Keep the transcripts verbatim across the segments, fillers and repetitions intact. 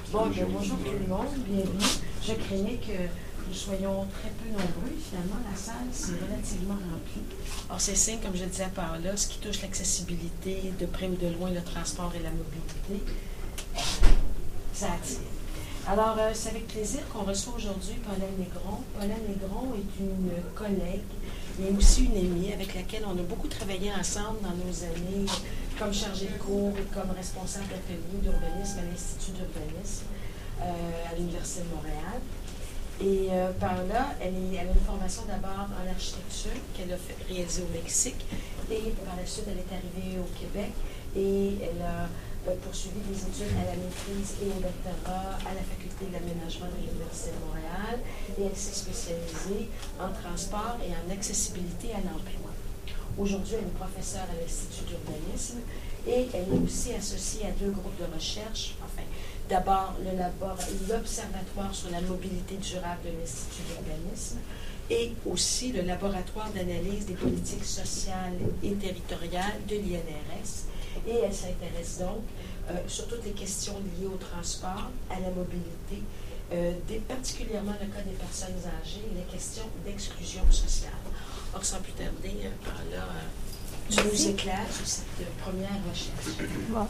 Bon, bien, bonjour tout le monde, bienvenue. Je craignais que nous soyons très peu nombreux. Finalement, la salle, c'est relativement remplie. Or, c'est signe, comme je le disais par là, ce qui touche l'accessibilité, de près ou de loin, le transport et la mobilité, ça attire. Alors, euh, c'est avec plaisir qu'on reçoit aujourd'hui Pauline Negron. Pauline Negron est une collègue, mais aussi une amie avec laquelle on a beaucoup travaillé ensemble dans nos années comme chargée de cours et comme responsable d'atelier d'urbanisme à l'Institut d'urbanisme euh, à l'Université de Montréal. Et euh, par là, elle, est, elle a une formation d'abord en architecture qu'elle a fait, réalisée au Mexique, et par la suite, elle est arrivée au Québec et elle a euh, poursuivi des études à la maîtrise et au doctorat à la Faculté d'aménagement de l'Université de Montréal, et elle s'est spécialisée en transport et en accessibilité à l'emploi. Aujourd'hui, elle est professeure à l'Institut d'urbanisme et elle est aussi associée à deux groupes de recherche. Enfin, d'abord, le l'Observatoire sur la mobilité durable de l'Institut d'urbanisme et aussi le Laboratoire d'analyse des politiques sociales et territoriales de l'I N R S. Et elle s'intéresse donc euh, sur toutes les questions liées au transport, à la mobilité, euh, des, particulièrement le cas des personnes âgées et les questions d'exclusion sociale. Or, sans plus tarder, euh, par là, euh, tu nous éclaires sur cette euh, première recherche. Bon.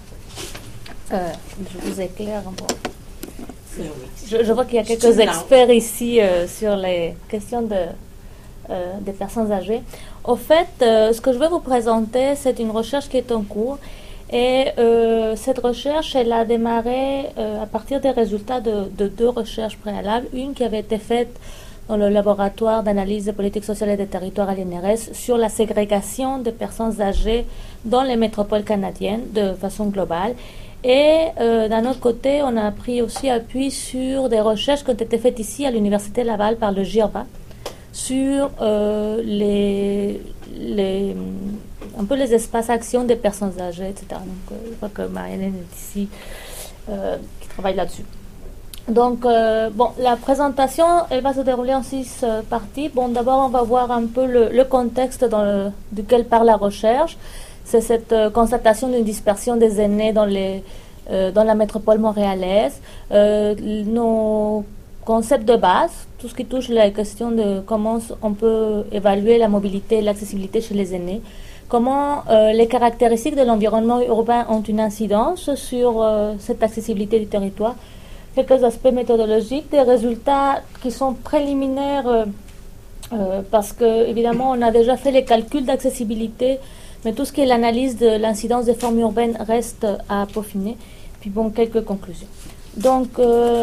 Euh, je vous éclaire. Bon. Oui. Je, je vois qu'il y a quelques experts ici euh, sur les questions de, euh, des personnes âgées. Au fait, euh, ce que je vais vous présenter, c'est une recherche qui est en cours. Et euh, cette recherche, elle a démarré euh, à partir des résultats de, de deux recherches préalables. Une qui avait été faite dans le laboratoire d'analyse des politiques sociales et des territoires à l'I N R S sur la ségrégation des personnes âgées dans les métropoles canadiennes de façon globale. Et euh, d'un autre côté, on a pris aussi appui sur des recherches qui ont été faites ici à l'Université Laval par le G I R B A sur euh, les, les, un peu les espaces actions des personnes âgées, et cetera. Donc, euh, je crois que Marianne est ici euh, qui travaille là-dessus. Donc, euh, bon, la présentation, elle va se dérouler en six euh, parties. Bon, d'abord, on va voir un peu le, le contexte dans le, duquel parle la recherche. C'est cette euh, constatation d'une dispersion des aînés dans, les, euh, dans la métropole montréalaise. Euh, nos concepts de base, tout ce qui touche la question de comment on peut évaluer la mobilité et l'accessibilité chez les aînés. Comment euh, les caractéristiques de l'environnement urbain ont une incidence sur euh, cette accessibilité du territoire. Quelques aspects méthodologiques, des résultats qui sont préliminaires euh, euh, parce que évidemment on a déjà fait les calculs d'accessibilité, mais tout ce qui est l'analyse de l'incidence des formes urbaines reste à peaufiner. Puis bon, quelques conclusions. Donc euh,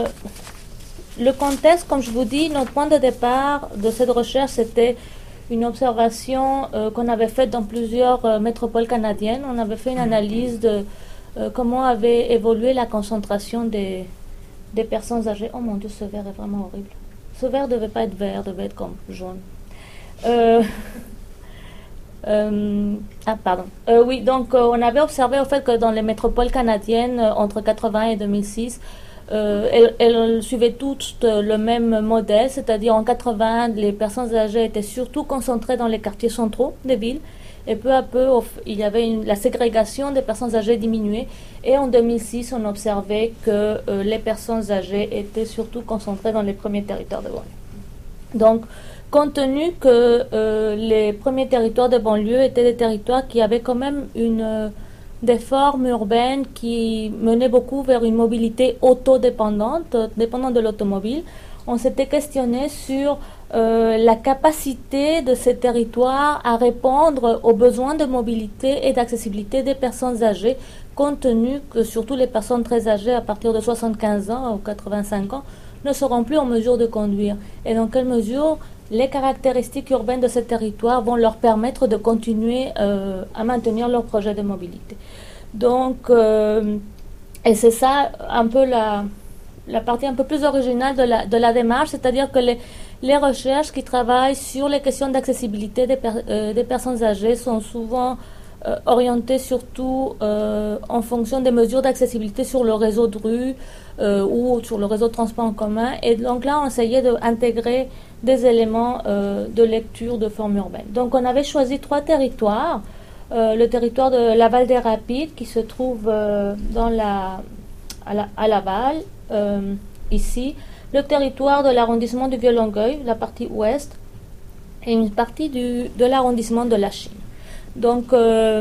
le contexte, comme je vous dis, notre point de départ de cette recherche, c'était une observation euh, qu'on avait faite dans plusieurs euh, métropoles canadiennes. On avait fait une analyse de euh, comment avait évolué la concentration des des personnes âgées. Oh mon Dieu, ce verre est vraiment horrible. Ce verre ne devait pas être vert, devait être comme jaune. Euh, euh, ah, pardon. Euh, oui, donc euh, on avait observé au fait que dans les métropoles canadiennes, euh, entre quatre-vingts et deux mille six, euh, elles, elles suivaient toutes euh, le même modèle, c'est-à-dire en quatre-vingts, les personnes âgées étaient surtout concentrées dans les quartiers centraux des villes. Et peu à peu, il y avait une, la ségrégation des personnes âgées diminuée. Et en deux mille six, on observait que euh, les personnes âgées étaient surtout concentrées dans les premiers territoires de banlieue. Donc, compte tenu que euh, les premiers territoires de banlieue étaient des territoires qui avaient quand même une, euh, des formes urbaines qui menaient beaucoup vers une mobilité autodépendante, dépendante de l'automobile, on s'était questionné sur euh, la capacité de ces territoires à répondre aux besoins de mobilité et d'accessibilité des personnes âgées, compte tenu que surtout les personnes très âgées à partir de soixante-quinze ans ou quatre-vingt-cinq ans ne seront plus en mesure de conduire. Et dans quelle mesure les caractéristiques urbaines de ces territoires vont leur permettre de continuer euh, à maintenir leur projet de mobilité. Donc, euh, et c'est ça un peu la... la partie un peu plus originale de la, de la démarche, c'est-à-dire que les, les recherches qui travaillent sur les questions d'accessibilité des, per, euh, des personnes âgées sont souvent euh, orientées surtout euh, en fonction des mesures d'accessibilité sur le réseau de rue euh, ou sur le réseau de transport en commun. Et donc là, on essayait d'intégrer des éléments euh, de lecture de forme urbaine. Donc on avait choisi trois territoires. Euh, le territoire de Laval-des-Rapides qui se trouve euh, dans la... à, la, à Laval, euh, ici, le territoire de l'arrondissement du Vieux-Longueuil, la partie ouest, et une partie du, de l'arrondissement de la Chine. Donc, euh,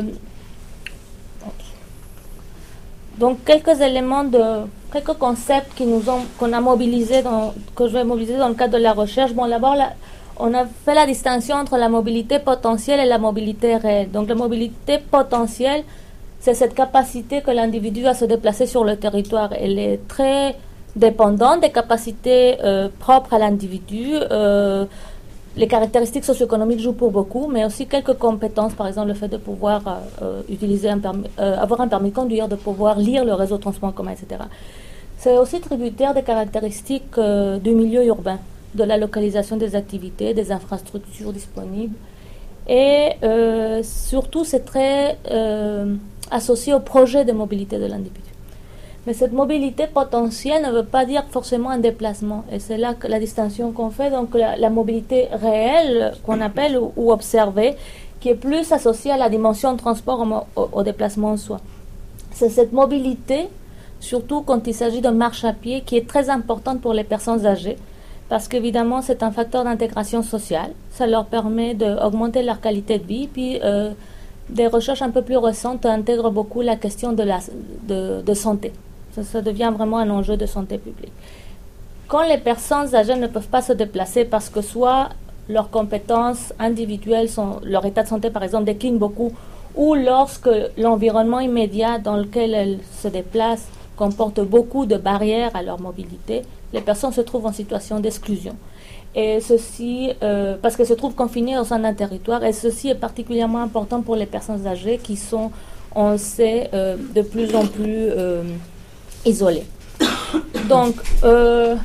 donc quelques éléments de quelques concepts qui nous ont qu'on a mobilisés dans, que je vais mobiliser dans le cadre de la recherche. Bon, d'abord, la, on a fait la distinction entre la mobilité potentielle et la mobilité réelle. Donc, la mobilité potentielle, c'est cette capacité que l'individu a à se déplacer sur le territoire. Elle est très dépendante des capacités euh, propres à l'individu. Euh, les caractéristiques socio-économiques jouent pour beaucoup, mais aussi quelques compétences, par exemple le fait de pouvoir euh, utiliser un permis, euh, avoir un permis de conduire, de pouvoir lire le réseau de transport en commun, et cetera. C'est aussi tributaire des caractéristiques euh, du milieu urbain, de la localisation des activités, des infrastructures disponibles. Et euh, surtout, c'est très euh, associé au projet de mobilité de l'individu. Mais cette mobilité potentielle ne veut pas dire forcément un déplacement. Et c'est là que la distinction qu'on fait. Donc la, la mobilité réelle, qu'on appelle, ou, ou observée, qui est plus associée à la dimension de transport au, au, au déplacement en soi. C'est cette mobilité, surtout quand il s'agit de marche à pied, qui est très importante pour les personnes âgées. Parce qu'évidemment, c'est un facteur d'intégration sociale. Ça leur permet d'augmenter leur qualité de vie. Puis, euh, des recherches un peu plus récentes intègrent beaucoup la question de, la, de, de santé. Ça, ça devient vraiment un enjeu de santé publique. Quand les personnes âgées ne peuvent pas se déplacer parce que soit leurs compétences individuelles, sont, leur état de santé, par exemple, décline beaucoup, ou lorsque l'environnement immédiat dans lequel elles se déplacent comporte beaucoup de barrières à leur mobilité, les personnes se trouvent en situation d'exclusion. Et ceci, euh, parce qu'elles se trouvent confinées au sein d'un territoire, et ceci est particulièrement important pour les personnes âgées qui sont, on le sait, euh, de plus en plus euh, isolées. Donc, euh,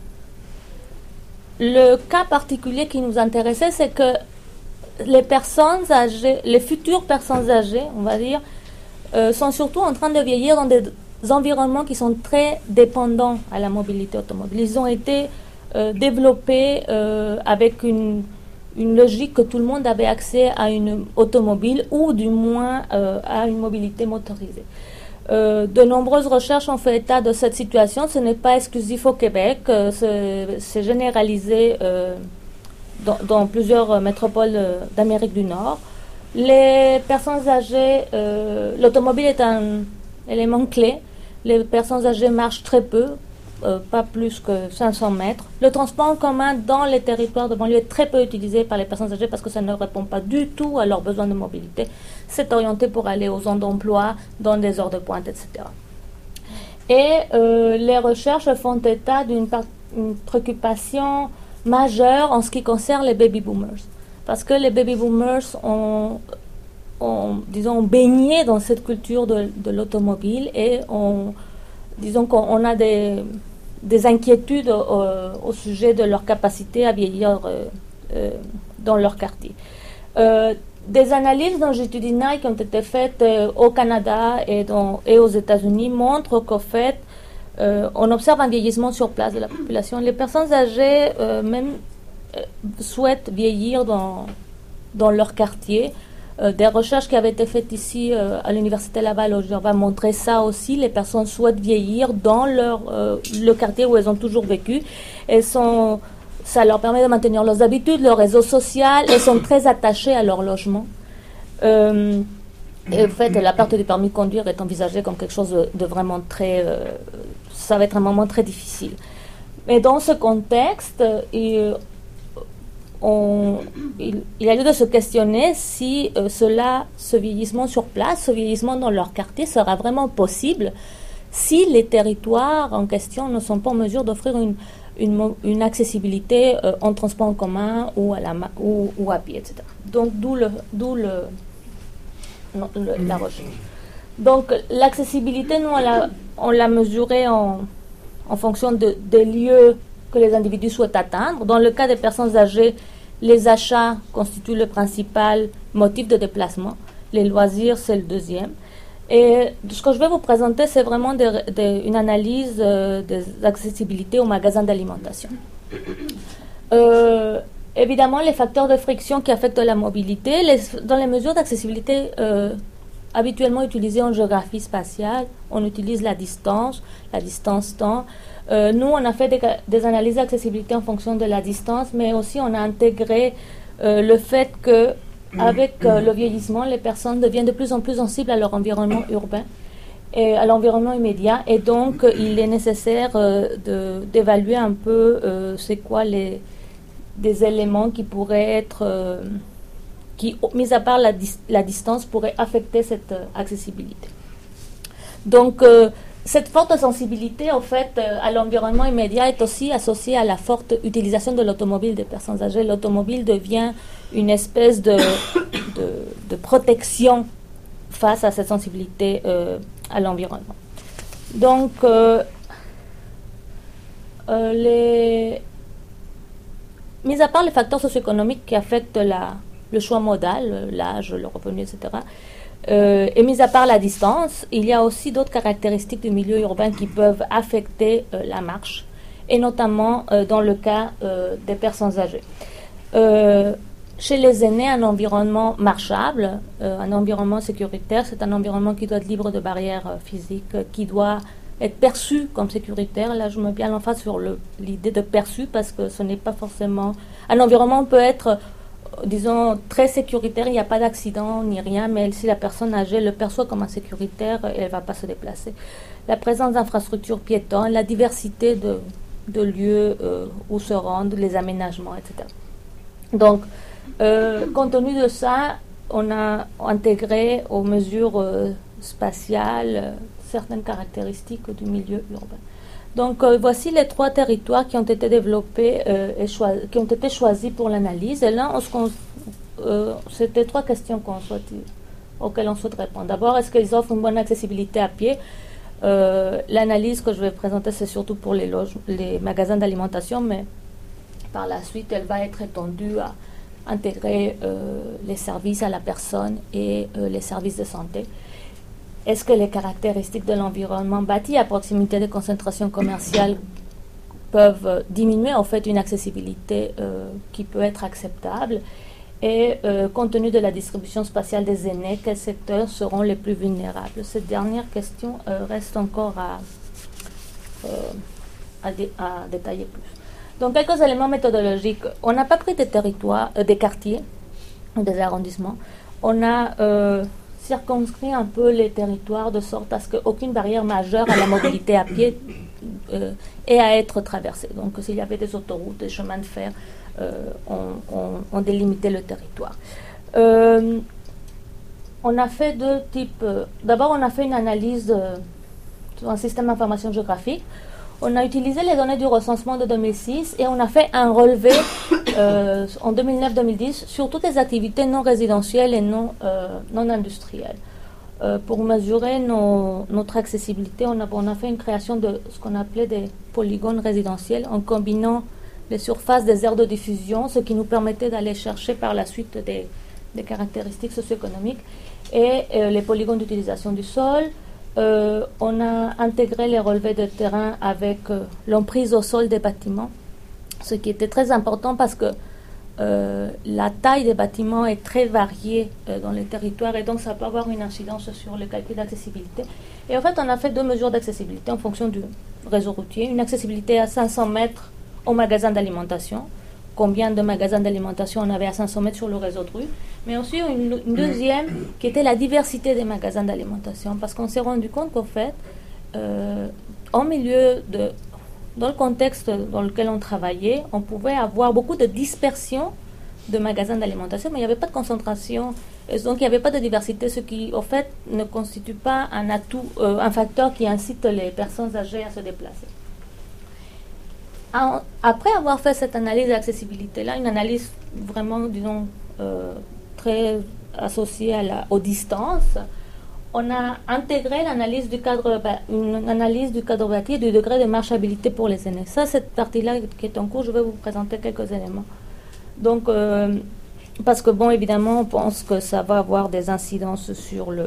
le cas particulier qui nous intéressait, c'est que les personnes âgées, les futures personnes âgées, on va dire, euh, sont surtout en train de vieillir dans des environnements qui sont très dépendants à la mobilité automobile. Ils ont été euh, développés euh, avec une, une logique que tout le monde avait accès à une automobile ou du moins euh, à une mobilité motorisée. Euh, de nombreuses recherches ont fait état de cette situation. Ce n'est pas exclusif au Québec, euh, c'est, c'est généralisé euh, dans, dans plusieurs métropoles euh, d'Amérique du Nord. Les personnes âgées, euh, l'automobile est un élément clé. Les personnes âgées marchent très peu, euh, pas plus que cinq cents mètres. Le transport en commun dans les territoires de banlieue est très peu utilisé par les personnes âgées parce que ça ne répond pas du tout à leurs besoins de mobilité. C'est orienté pour aller aux zones d'emploi, dans des heures de pointe, et cetera. Et euh, les recherches font état d'une par- une préoccupation majeure en ce qui concerne les baby boomers. Parce que les baby boomers ont... ont, disons, baigné dans cette culture de, de l'automobile et on, disons qu'on a des, des inquiétudes au, au sujet de leur capacité à vieillir euh, euh, dans leur quartier. Euh, des analyses longitudinales qui ont été faites euh, au Canada et, dans, et aux États-Unis montrent qu'au fait, euh, on observe un vieillissement sur place de la population. Les personnes âgées euh, même euh, souhaitent vieillir dans, dans leur quartier. Euh, des recherches qui avaient été faites ici euh, à l'Université Laval au Gervais montraient ça aussi. Les personnes souhaitent vieillir dans leur, euh, le quartier où elles ont toujours vécu. Elles sont, ça leur permet de maintenir leurs habitudes, leur réseau social. Elles sont très attachées à leur logement. Euh, et en fait, la perte du permis de conduire est envisagée comme quelque chose de, de vraiment très... Euh, ça va être un moment très difficile. Mais dans ce contexte, il, On, il, il a lieu de se questionner si euh, cela, ce vieillissement sur place, ce vieillissement dans leur quartier sera vraiment possible si les territoires en question ne sont pas en mesure d'offrir une, une, une accessibilité euh, en transport en commun ou à, la, ou, ou à pied, et cetera. Donc, d'où, le, d'où le, non, le, la recherche. Donc, l'accessibilité, nous, on l'a, on l'a mesurée en, en fonction de, des lieux que les individus souhaitent atteindre. Dans le cas des personnes âgées, les achats constituent le principal motif de déplacement. Les loisirs, c'est le deuxième. Et ce que je vais vous présenter, c'est vraiment des, des, une analyse euh, des accessibilités aux magasins d'alimentation. Euh, évidemment, les facteurs de friction qui affectent la mobilité, les, dans les mesures d'accessibilité euh, habituellement utilisé en géographie spatiale. On utilise la distance, la distance-temps. Euh, nous, on a fait des, des analyses d'accessibilité en fonction de la distance, mais aussi on a intégré euh, le fait que avec euh, le vieillissement, les personnes deviennent de plus en plus sensibles à leur environnement urbain et à l'environnement immédiat. Et donc, euh, il est nécessaire euh, de, d'évaluer un peu euh, c'est quoi les des éléments qui pourraient être, euh, qui, mis à part la, dis- la distance, pourraient affecter cette euh, accessibilité. Donc, euh, cette forte sensibilité, en fait, euh, à l'environnement immédiat est aussi associée à la forte utilisation de l'automobile des personnes âgées. L'automobile devient une espèce de, de, de protection face à cette sensibilité euh, à l'environnement. Donc, euh, euh, les, mis à part les facteurs socio-économiques qui affectent la, le choix modal, l'âge, le revenu, et cetera, Euh, et mis à part la distance, il y a aussi d'autres caractéristiques du milieu urbain qui peuvent affecter euh, la marche, et notamment euh, dans le cas euh, des personnes âgées. Euh, chez les aînés, un environnement marchable, euh, un environnement sécuritaire, c'est un environnement qui doit être libre de barrières euh, physiques, euh, qui doit être perçu comme sécuritaire. Là, je mets bien l'emphase sur le, l'idée de perçu, parce que ce n'est pas forcément... Un environnement peut être... disons, très sécuritaire, il n'y a pas d'accident ni rien, mais si la personne âgée le perçoit comme insécuritaire, elle ne va pas se déplacer. La présence d'infrastructures piétonnes, la diversité de, de lieux euh, où se rendre, les aménagements, et cetera. Donc, euh, compte tenu de ça, on a intégré aux mesures euh, spatiales euh, certaines caractéristiques du milieu urbain. Donc, euh, voici les trois territoires qui ont été développés euh, et choi- qui ont été choisis pour l'analyse. Et là, on se con- euh, c'était trois questions qu'on souhaite, auxquelles on souhaite répondre. D'abord, est-ce qu'ils offrent une bonne accessibilité à pied? euh, L'analyse que je vais présenter, c'est surtout pour les, loge- les magasins d'alimentation, mais par la suite, elle va être étendue à intégrer euh, les services à la personne et euh, les services de santé. Est-ce que les caractéristiques de l'environnement bâti à proximité des concentrations commerciales peuvent euh, diminuer en fait une accessibilité euh, qui peut être acceptable? Et euh, compte tenu de la distribution spatiale des aînés, quels secteurs seront les plus vulnérables? Cette dernière question euh, reste encore à, euh, à, dé- à détailler plus. Donc, quelques éléments méthodologiques. On n'a pas pris des territoires, euh, des quartiers, des arrondissements. On a euh, circonscrit un peu les territoires de sorte à ce qu'aucune barrière majeure à la mobilité à pied euh, ait à être traversée. Donc, s'il y avait des autoroutes, des chemins de fer, euh, on, on, on délimitait le territoire. Euh, on a fait deux types. Euh, d'abord, on a fait une analyse de, d'un système d'information géographique. On a utilisé les données du recensement de deux mille six et on a fait un relevé euh, en deux mille neuf deux mille dix sur toutes les activités non résidentielles et non, euh, non industrielles. Euh, pour mesurer nos, notre accessibilité, on a, on a fait une création de ce qu'on appelait des polygones résidentiels en combinant les surfaces des aires de diffusion, ce qui nous permettait d'aller chercher par la suite des, des caractéristiques socio-économiques, et euh, les polygones d'utilisation du sol. Euh, on a intégré les relevés de terrain avec euh, l'emprise au sol des bâtiments, ce qui était très important parce que euh, la taille des bâtiments est très variée euh, dans les territoires et donc ça peut avoir une incidence sur le calcul d'accessibilité. Et en fait, on a fait deux mesures d'accessibilité en fonction du réseau routier. Une accessibilité à cinq cents mètres au magasin d'alimentation. Combien de magasins d'alimentation on avait à cinq cents mètres sur le réseau de rue, mais aussi une, une deuxième qui était la diversité des magasins d'alimentation, parce qu'on s'est rendu compte qu'en fait, euh, en milieu de, dans le contexte dans lequel on travaillait, on pouvait avoir beaucoup de dispersion de magasins d'alimentation, mais il n'y avait pas de concentration, et donc il n'y avait pas de diversité, ce qui, en fait, ne constitue pas un atout, euh, un facteur qui incite les personnes âgées à se déplacer. Après avoir fait cette analyse d'accessibilité-là, une analyse vraiment, disons, euh, très associée à la, aux distances, on a intégré l'analyse du cadre, une analyse du cadre bâti et du degré de marchabilité pour les aînés. Ça, cette partie-là qui est en cours, je vais vous présenter quelques éléments. Donc, euh, parce que, bon, évidemment, on pense que ça va avoir des incidences sur le,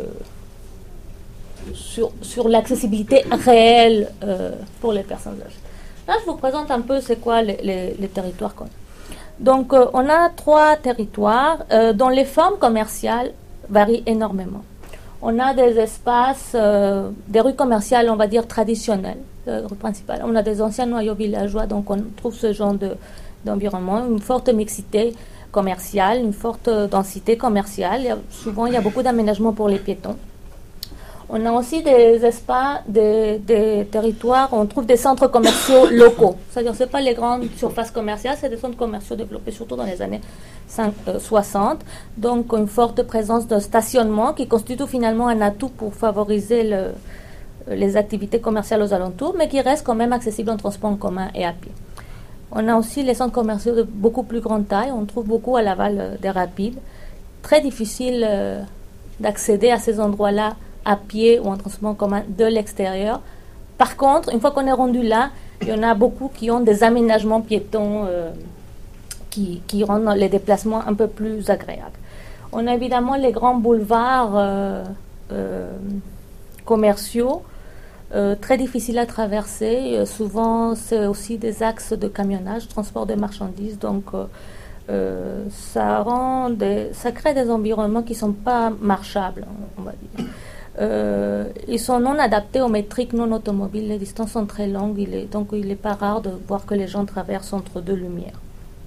sur, sur l'accessibilité réelle euh, pour les personnes âgées. Là, je vous présente un peu c'est quoi les, les, les territoires qu'on a. Donc, euh, on a trois territoires euh, dont les formes commerciales varient énormément. On a des espaces, euh, des rues commerciales, on va dire traditionnelles, euh, rues principales. On a des anciens noyaux villageois, donc on trouve ce genre de, d'environnement, une forte mixité commerciale, une forte densité commerciale. Il y a, souvent, il y a beaucoup d'aménagements pour les piétons. On a aussi des espaces, des, des territoires où on trouve des centres commerciaux locaux. C'est-à-dire que ce n'est pas les grandes surfaces commerciales, c'est des centres commerciaux développés surtout dans les années soixante. Donc, une forte présence de stationnement qui constitue finalement un atout pour favoriser le, les activités commerciales aux alentours, mais qui reste quand même accessible en transport en commun et à pied. On a aussi les centres commerciaux de beaucoup plus grande taille. On trouve beaucoup à l'aval des rapides. Très difficile euh, d'accéder à ces endroits-là à pied ou en transport en commun de l'extérieur. Par contre, une fois qu'on est rendu là, il y en a beaucoup qui ont des aménagements piétons euh, qui, qui rendent les déplacements un peu plus agréables. On a évidemment les grands boulevards euh, euh, commerciaux, euh, très difficiles à traverser. Euh, souvent, c'est aussi des axes de camionnage, transport de marchandises. Donc, euh, euh, ça, rend des, ça crée des environnements qui ne sont pas marchables, on va dire. Euh, ils sont non adaptés aux métriques non automobiles, les distances sont très longues, il est, donc il n'est pas rare de voir que les gens traversent entre deux lumières.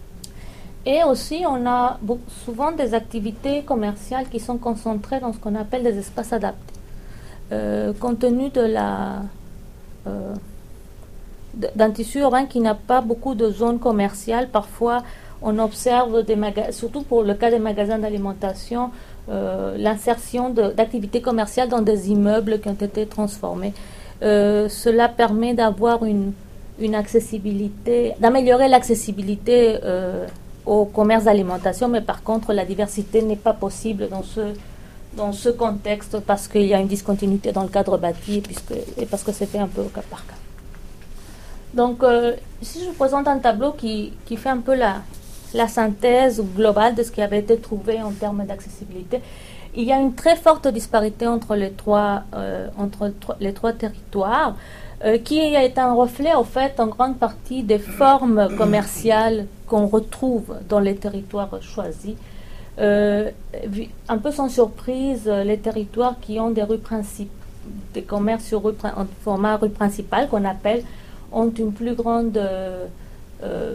Et aussi, on a beaucoup, souvent des activités commerciales qui sont concentrées dans ce qu'on appelle des espaces adaptés. Euh, compte tenu de la, euh, d'un tissu urbain qui n'a pas beaucoup de zones commerciales, parfois on observe, des maga- surtout pour le cas des magasins d'alimentation, Euh, l'insertion de, d'activités commerciales dans des immeubles qui ont été transformés. Euh, cela permet d'avoir une, une accessibilité, d'améliorer l'accessibilité euh, au commerce d'alimentation, mais par contre la diversité n'est pas possible dans ce, dans ce contexte parce qu'il y a une discontinuité dans le cadre bâti puisque, et parce que c'est fait un peu au cas par cas. Donc euh, ici je vous présente un tableau qui, qui fait un peu la la synthèse globale de ce qui avait été trouvé en termes d'accessibilité. Il y a une très forte disparité entre les trois, euh, entre les trois territoires, euh, qui est un reflet, en fait, en grande partie des formes commerciales qu'on retrouve dans les territoires choisis. Euh, un peu sans surprise, les territoires qui ont des rues principales, des commerces sur rue, en format rue principale, qu'on appelle, ont une plus grande... Euh, euh,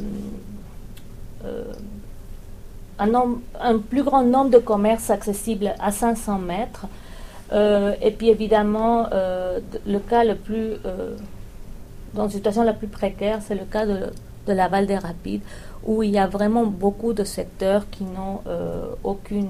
Euh, un, nombre, un plus grand nombre de commerces accessibles à cinq cents mètres. Euh, et puis évidemment, euh, le cas le plus, euh, dans une situation la plus précaire, c'est le cas de, de la Val des Rapides, où il y a vraiment beaucoup de secteurs qui n'ont euh, aucune,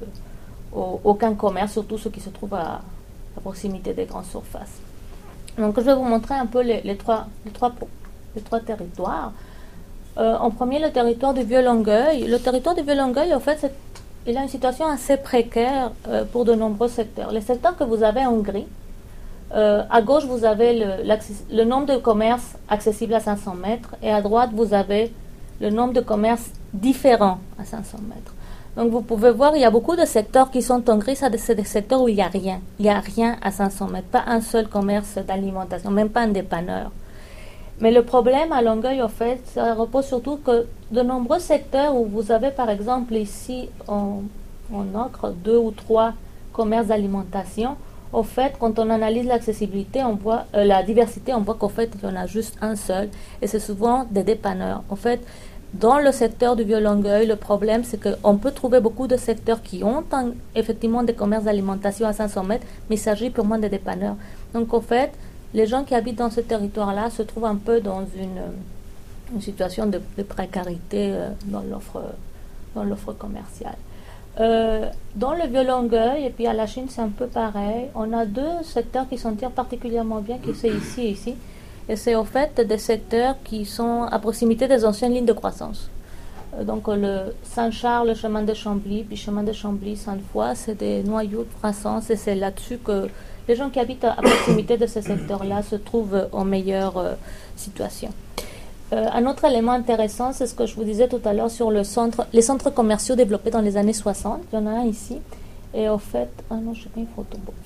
euh, aucun commerce, surtout ceux qui se trouvent à, à proximité des grandes surfaces. Donc je vais vous montrer un peu les, les, trois, les, trois, les trois territoires. Euh, en premier, le territoire du Vieux-Longueuil. Le territoire du Vieux-Longueuil, en fait, c'est, il a une situation assez précaire euh, pour de nombreux secteurs. Les secteurs que vous avez en gris, euh, à gauche, vous avez le, le nombre de commerces accessibles à cinq cents mètres et à droite, vous avez le nombre de commerces différents à cinq cents mètres. Donc, vous pouvez voir, il y a beaucoup de secteurs qui sont en gris. Ça, c'est des secteurs où il n'y a rien. Il n'y a rien à cinq cents mètres. Pas un seul commerce d'alimentation, même pas un dépanneur. Mais le problème à Longueuil, en fait, ça repose surtout que de nombreux secteurs où vous avez, par exemple, ici, en, en ocre, deux ou trois commerces d'alimentation, au fait, quand on analyse l'accessibilité, on voit, euh, la diversité, on voit qu'en fait, il y en a juste un seul, et c'est souvent des dépanneurs. En fait, dans le secteur du Vieux-Longueuil, le problème, c'est qu'on peut trouver beaucoup de secteurs qui ont un, effectivement des commerces d'alimentation à cinq cents mètres, mais il s'agit purement des dépanneurs. Donc, en fait, les gens qui habitent dans ce territoire-là se trouvent un peu dans une, une situation de, de précarité euh, dans l'offre, dans l'offre commerciale. Euh, dans le Vieux-Longueuil et puis à la Chine, c'est un peu pareil. On a deux secteurs qui s'en tirent particulièrement bien, qui c'est ici et ici. Et c'est au fait des secteurs qui sont à proximité des anciennes lignes de croissance. Euh, donc le Saint-Charles, le chemin de Chambly, puis chemin de Chambly, Sainte-Foy, c'est des noyaux de croissance et c'est là-dessus que les gens qui habitent à, à proximité de ces secteurs-là se trouvent en meilleure euh, situation. Euh, un autre élément intéressant, c'est ce que je vous disais tout à l'heure sur le centre, les centres commerciaux développés dans les années soixante. Il y en a un ici. Et au fait, ah non, je sais pas une photo. Bon,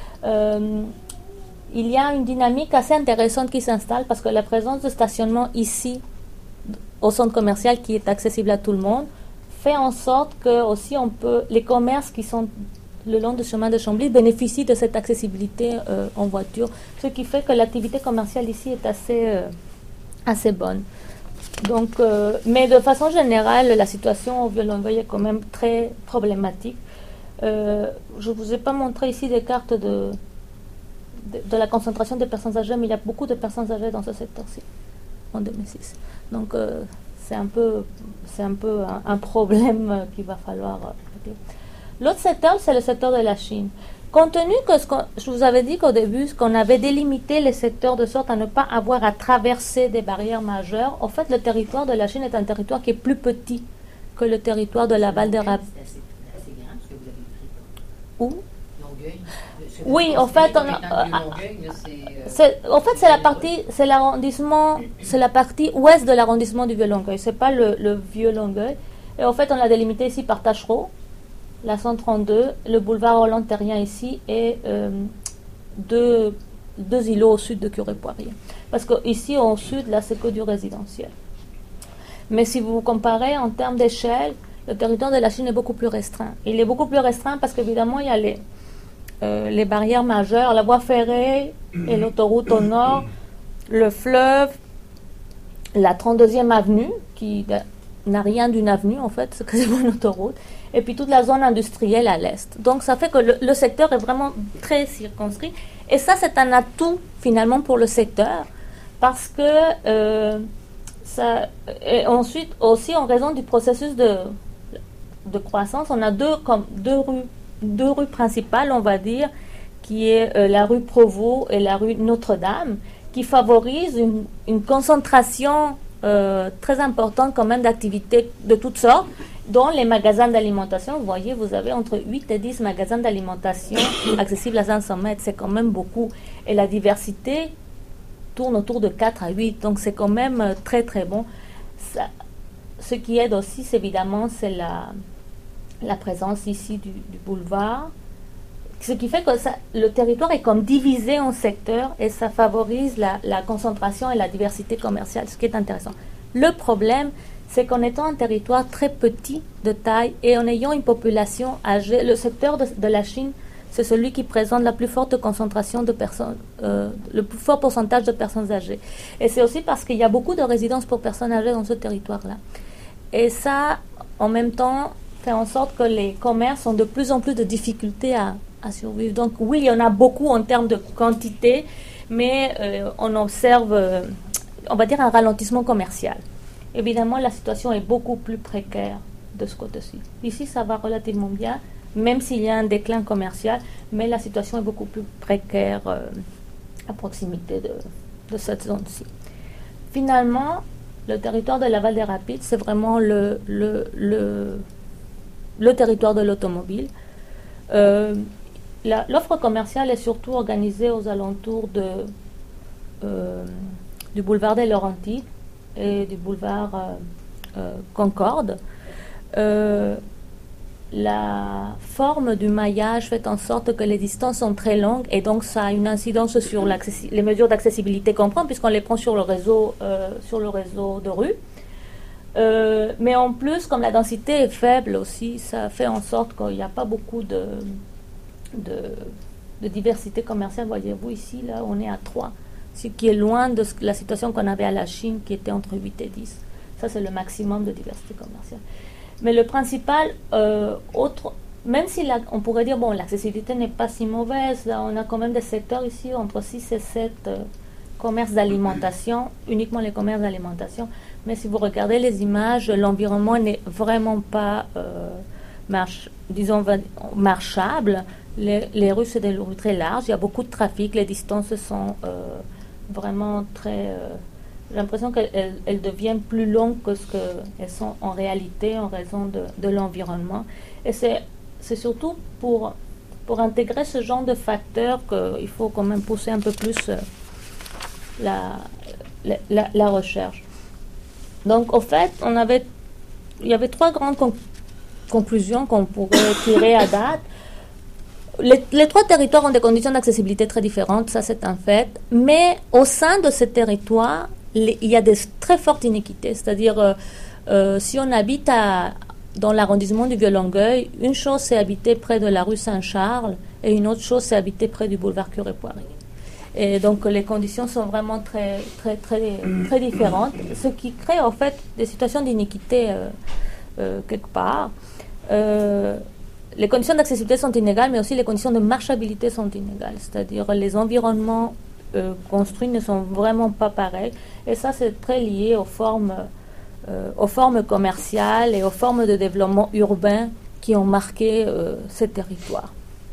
euh, il y a une dynamique assez intéressante qui s'installe parce que la présence de stationnement ici, au centre commercial qui est accessible à tout le monde, fait en sorte que aussi on peut, les commerces qui sont le long du chemin de Chambly bénéficient de cette accessibilité euh, en voiture, ce qui fait que l'activité commerciale ici est assez, euh, assez bonne. Donc, euh, mais de façon générale, la situation au Vieux-Longueuil est quand même très problématique. Euh, je ne vous ai pas montré ici des cartes de, de, de la concentration des personnes âgées, mais il y a beaucoup de personnes âgées dans ce secteur-ci, en deux mille six. Donc, euh, c'est un peu, c'est un, peu un, un problème qu'il va falloir régler. L'autre secteur, c'est le secteur de la Chine. Compte tenu que ce je vous avais dit qu'au début, qu'on avait délimité les secteurs de sorte à ne pas avoir à traverser des barrières majeures, en fait, le territoire de la Chine est un territoire qui est plus petit que le territoire de la Val des Rapides. Où? Oui, en fait, on a, euh, en fait, c'est la partie, c'est l'arrondissement, c'est la partie ouest de l'arrondissement du Vieux-Longueuil. C'est pas le, le Vieux-Longueuil. Et en fait, on l'a délimité ici par Tachereau, la cent trente-deux, le boulevard Hollande-Terrien ici et euh, deux, deux îlots au sud de Curé-Poirier. Parce que ici, au sud, là, c'est que du résidentiel. Mais si vous comparez en termes d'échelle, le territoire de la Chine est beaucoup plus restreint. Il est beaucoup plus restreint parce qu'évidemment, il y a les, euh, les barrières majeures, la voie ferrée et l'autoroute au nord, le fleuve, la trente-deuxième avenue, qui n'a rien d'une avenue en fait, c'est quasiment une autoroute, et puis toute la zone industrielle à l'est. Donc ça fait que le, le secteur est vraiment très circonscrit. Et ça, c'est un atout finalement pour le secteur, parce que euh, ça, et ensuite aussi en raison du processus de de croissance, on a deux, comme, deux, rues, deux rues principales, on va dire, qui est euh, la rue Provost et la rue Notre-Dame, qui favorisent une, une concentration euh, très importante quand même d'activités de toutes sortes, dont les magasins d'alimentation. Vous voyez, vous avez entre huit et dix magasins d'alimentation accessibles à cinq cents mètres, c'est quand même beaucoup. Et la diversité tourne autour de quatre à huit, donc c'est quand même très très bon. Ça, ce qui aide aussi, c'est évidemment, c'est la... la présence ici du, du boulevard, ce qui fait que ça, le territoire est comme divisé en secteurs et ça favorise la, la concentration et la diversité commerciale, ce qui est intéressant. Le problème, c'est qu'en étant un territoire très petit de taille et en ayant une population âgée, le secteur de, de la Chine, c'est celui qui présente la plus forte concentration de personnes, euh, le plus fort pourcentage de personnes âgées. Et c'est aussi parce qu'il y a beaucoup de résidences pour personnes âgées dans ce territoire-là. Et ça, en même temps, fait en sorte que les commerces ont de plus en plus de difficultés à, à survivre. Donc oui, il y en a beaucoup en termes de quantité, mais euh, on observe, euh, on va dire, un ralentissement commercial. Évidemment, la situation est beaucoup plus précaire de ce côté-ci. Ici, ça va relativement bien, même s'il y a un déclin commercial, mais la situation est beaucoup plus précaire euh, à proximité de, de cette zone-ci. Finalement, le territoire de la Val des Rapides, c'est vraiment le... le, le le territoire de l'automobile. Euh, la, l'offre commerciale est surtout organisée aux alentours de, euh, du boulevard des Laurentides et du boulevard euh, euh, Concorde. Euh, la forme du maillage fait en sorte que les distances sont très longues et donc ça a une incidence sur les mesures d'accessibilité qu'on prend puisqu'on les prend sur le réseau, euh, sur le réseau de rue. Euh, mais en plus, comme la densité est faible aussi, ça fait en sorte qu'il n'y a pas beaucoup de, de, de diversité commerciale. Voyez-vous ici, là, on est à trois, ce qui est loin de la situation qu'on avait à la Chine, qui était entre huit et dix. Ça, c'est le maximum de diversité commerciale. Mais le principal, euh, autre, même si la, on pourrait dire, bon, l'accessibilité n'est pas si mauvaise, là, on a quand même des secteurs ici, entre six et sept euh, commerces d'alimentation, uniquement les commerces d'alimentation. Mais si vous regardez les images, l'environnement n'est vraiment pas, euh, marche, disons, marchable. Les, les rues, c'est des rues très larges, il y a beaucoup de trafic, les distances sont euh, vraiment très... Euh, j'ai l'impression qu'elles elles, elles deviennent plus longues que ce qu'elles sont en réalité en raison de, de l'environnement. Et c'est, c'est surtout pour, pour intégrer ce genre de facteurs qu'il faut quand même pousser un peu plus euh, la, la, la, la recherche. Donc, au fait, on avait, il y avait trois grandes con- conclusions qu'on pourrait tirer à date. Les, les trois territoires ont des conditions d'accessibilité très différentes, ça c'est un fait. Mais au sein de ces territoires, les, il y a des très fortes inéquités. C'est-à-dire, euh, euh, si on habite à, dans l'arrondissement du Vieux-Longueuil, une chose c'est habiter près de la rue Saint-Charles et une autre chose c'est habiter près du boulevard Curé-Poirier. Et donc les conditions sont vraiment très, très, très, très différentes, ce qui crée en fait des situations d'iniquité euh, euh, quelque part. Euh, les conditions d'accessibilité sont inégales, mais aussi les conditions de marchabilité sont inégales, c'est-à-dire les environnements euh, construits ne sont vraiment pas pareils. Et ça, c'est très lié aux formes, euh, aux formes commerciales et aux formes de développement urbain qui ont marqué euh, ces territoires.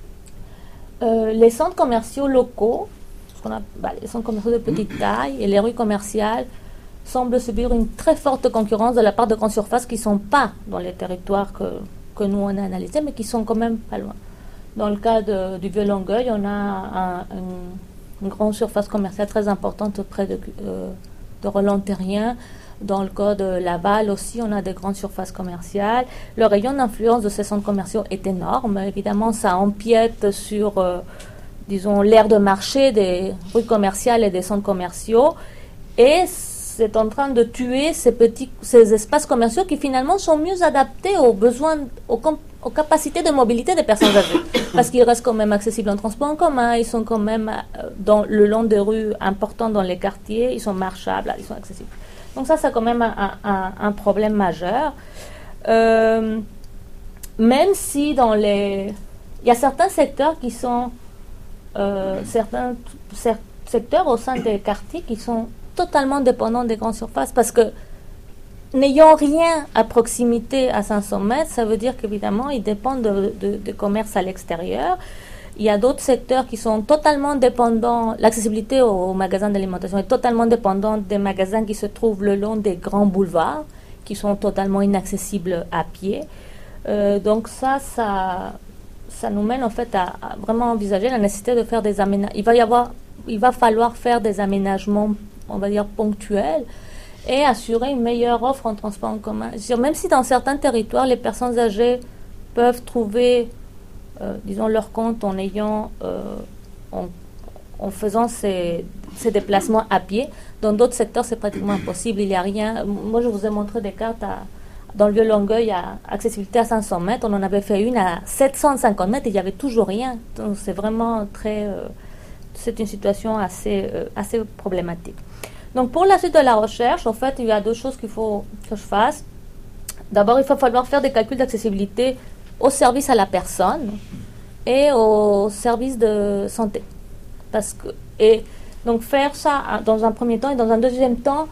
Euh, les centres commerciaux locaux, On a, bah, les centres commerciaux de petite taille et les rues commerciales semblent subir une très forte concurrence de la part de grandes surfaces qui ne sont pas dans les territoires que, que nous on a analysés, mais qui sont quand même pas loin. Dans le cas de, du Vieux-Longueuil, on a un, une, une grande surface commerciale très importante près de, euh, de Roland-Terrien. Dans le cas de Laval aussi, on a des grandes surfaces commerciales. Le rayon d'influence de ces centres commerciaux est énorme. Évidemment, ça empiète sur... Euh, disons, l'aire de marché des rues commerciales et des centres commerciaux, et c'est en train de tuer ces petits, ces espaces commerciaux qui finalement sont mieux adaptés aux besoins, aux, aux capacités de mobilité des personnes âgées, parce qu'ils restent quand même accessibles en transport en commun, ils sont quand même dans le long des rues importantes dans les quartiers, ils sont marchables, ils sont accessibles. Donc ça, c'est quand même un, un, un problème majeur. Euh, même si dans les... Il y a certains secteurs qui sont... Euh, certains cer- secteurs au sein des quartiers qui sont totalement dépendants des grandes surfaces, parce que n'ayant rien à proximité à cinq cents mètres, ça veut dire qu'évidemment ils dépendent de, de, de commerce à l'extérieur. Il y a d'autres secteurs qui sont totalement dépendants, l'accessibilité aux, aux magasins d'alimentation est totalement dépendante des magasins qui se trouvent le long des grands boulevards, qui sont totalement inaccessibles à pied. Euh, donc ça, ça... ça nous mène en fait à, à vraiment envisager la nécessité de faire des aménagements. Il va y avoir, il va falloir faire des aménagements, on va dire ponctuels, et assurer une meilleure offre en transport en commun. Même si dans certains territoires, les personnes âgées peuvent trouver, euh, disons, leur compte en ayant, euh, en, en faisant ces, ces déplacements à pied, dans d'autres secteurs, c'est pratiquement impossible. Il n'y a rien. Moi, je vous ai montré des cartes à dans le Vieux-Longueuil, à accessibilité à cinq cents mètres, on en avait fait une à sept cent cinquante mètres et il n'y avait toujours rien. Donc c'est vraiment très... Euh, c'est une situation assez, euh, assez problématique. Donc pour la suite de la recherche, en fait, il y a deux choses qu'il faut que je fasse. D'abord, il va falloir faire des calculs d'accessibilité au service à la personne et au service de santé. Parce que, et donc faire ça dans un premier temps, et dans un deuxième temps,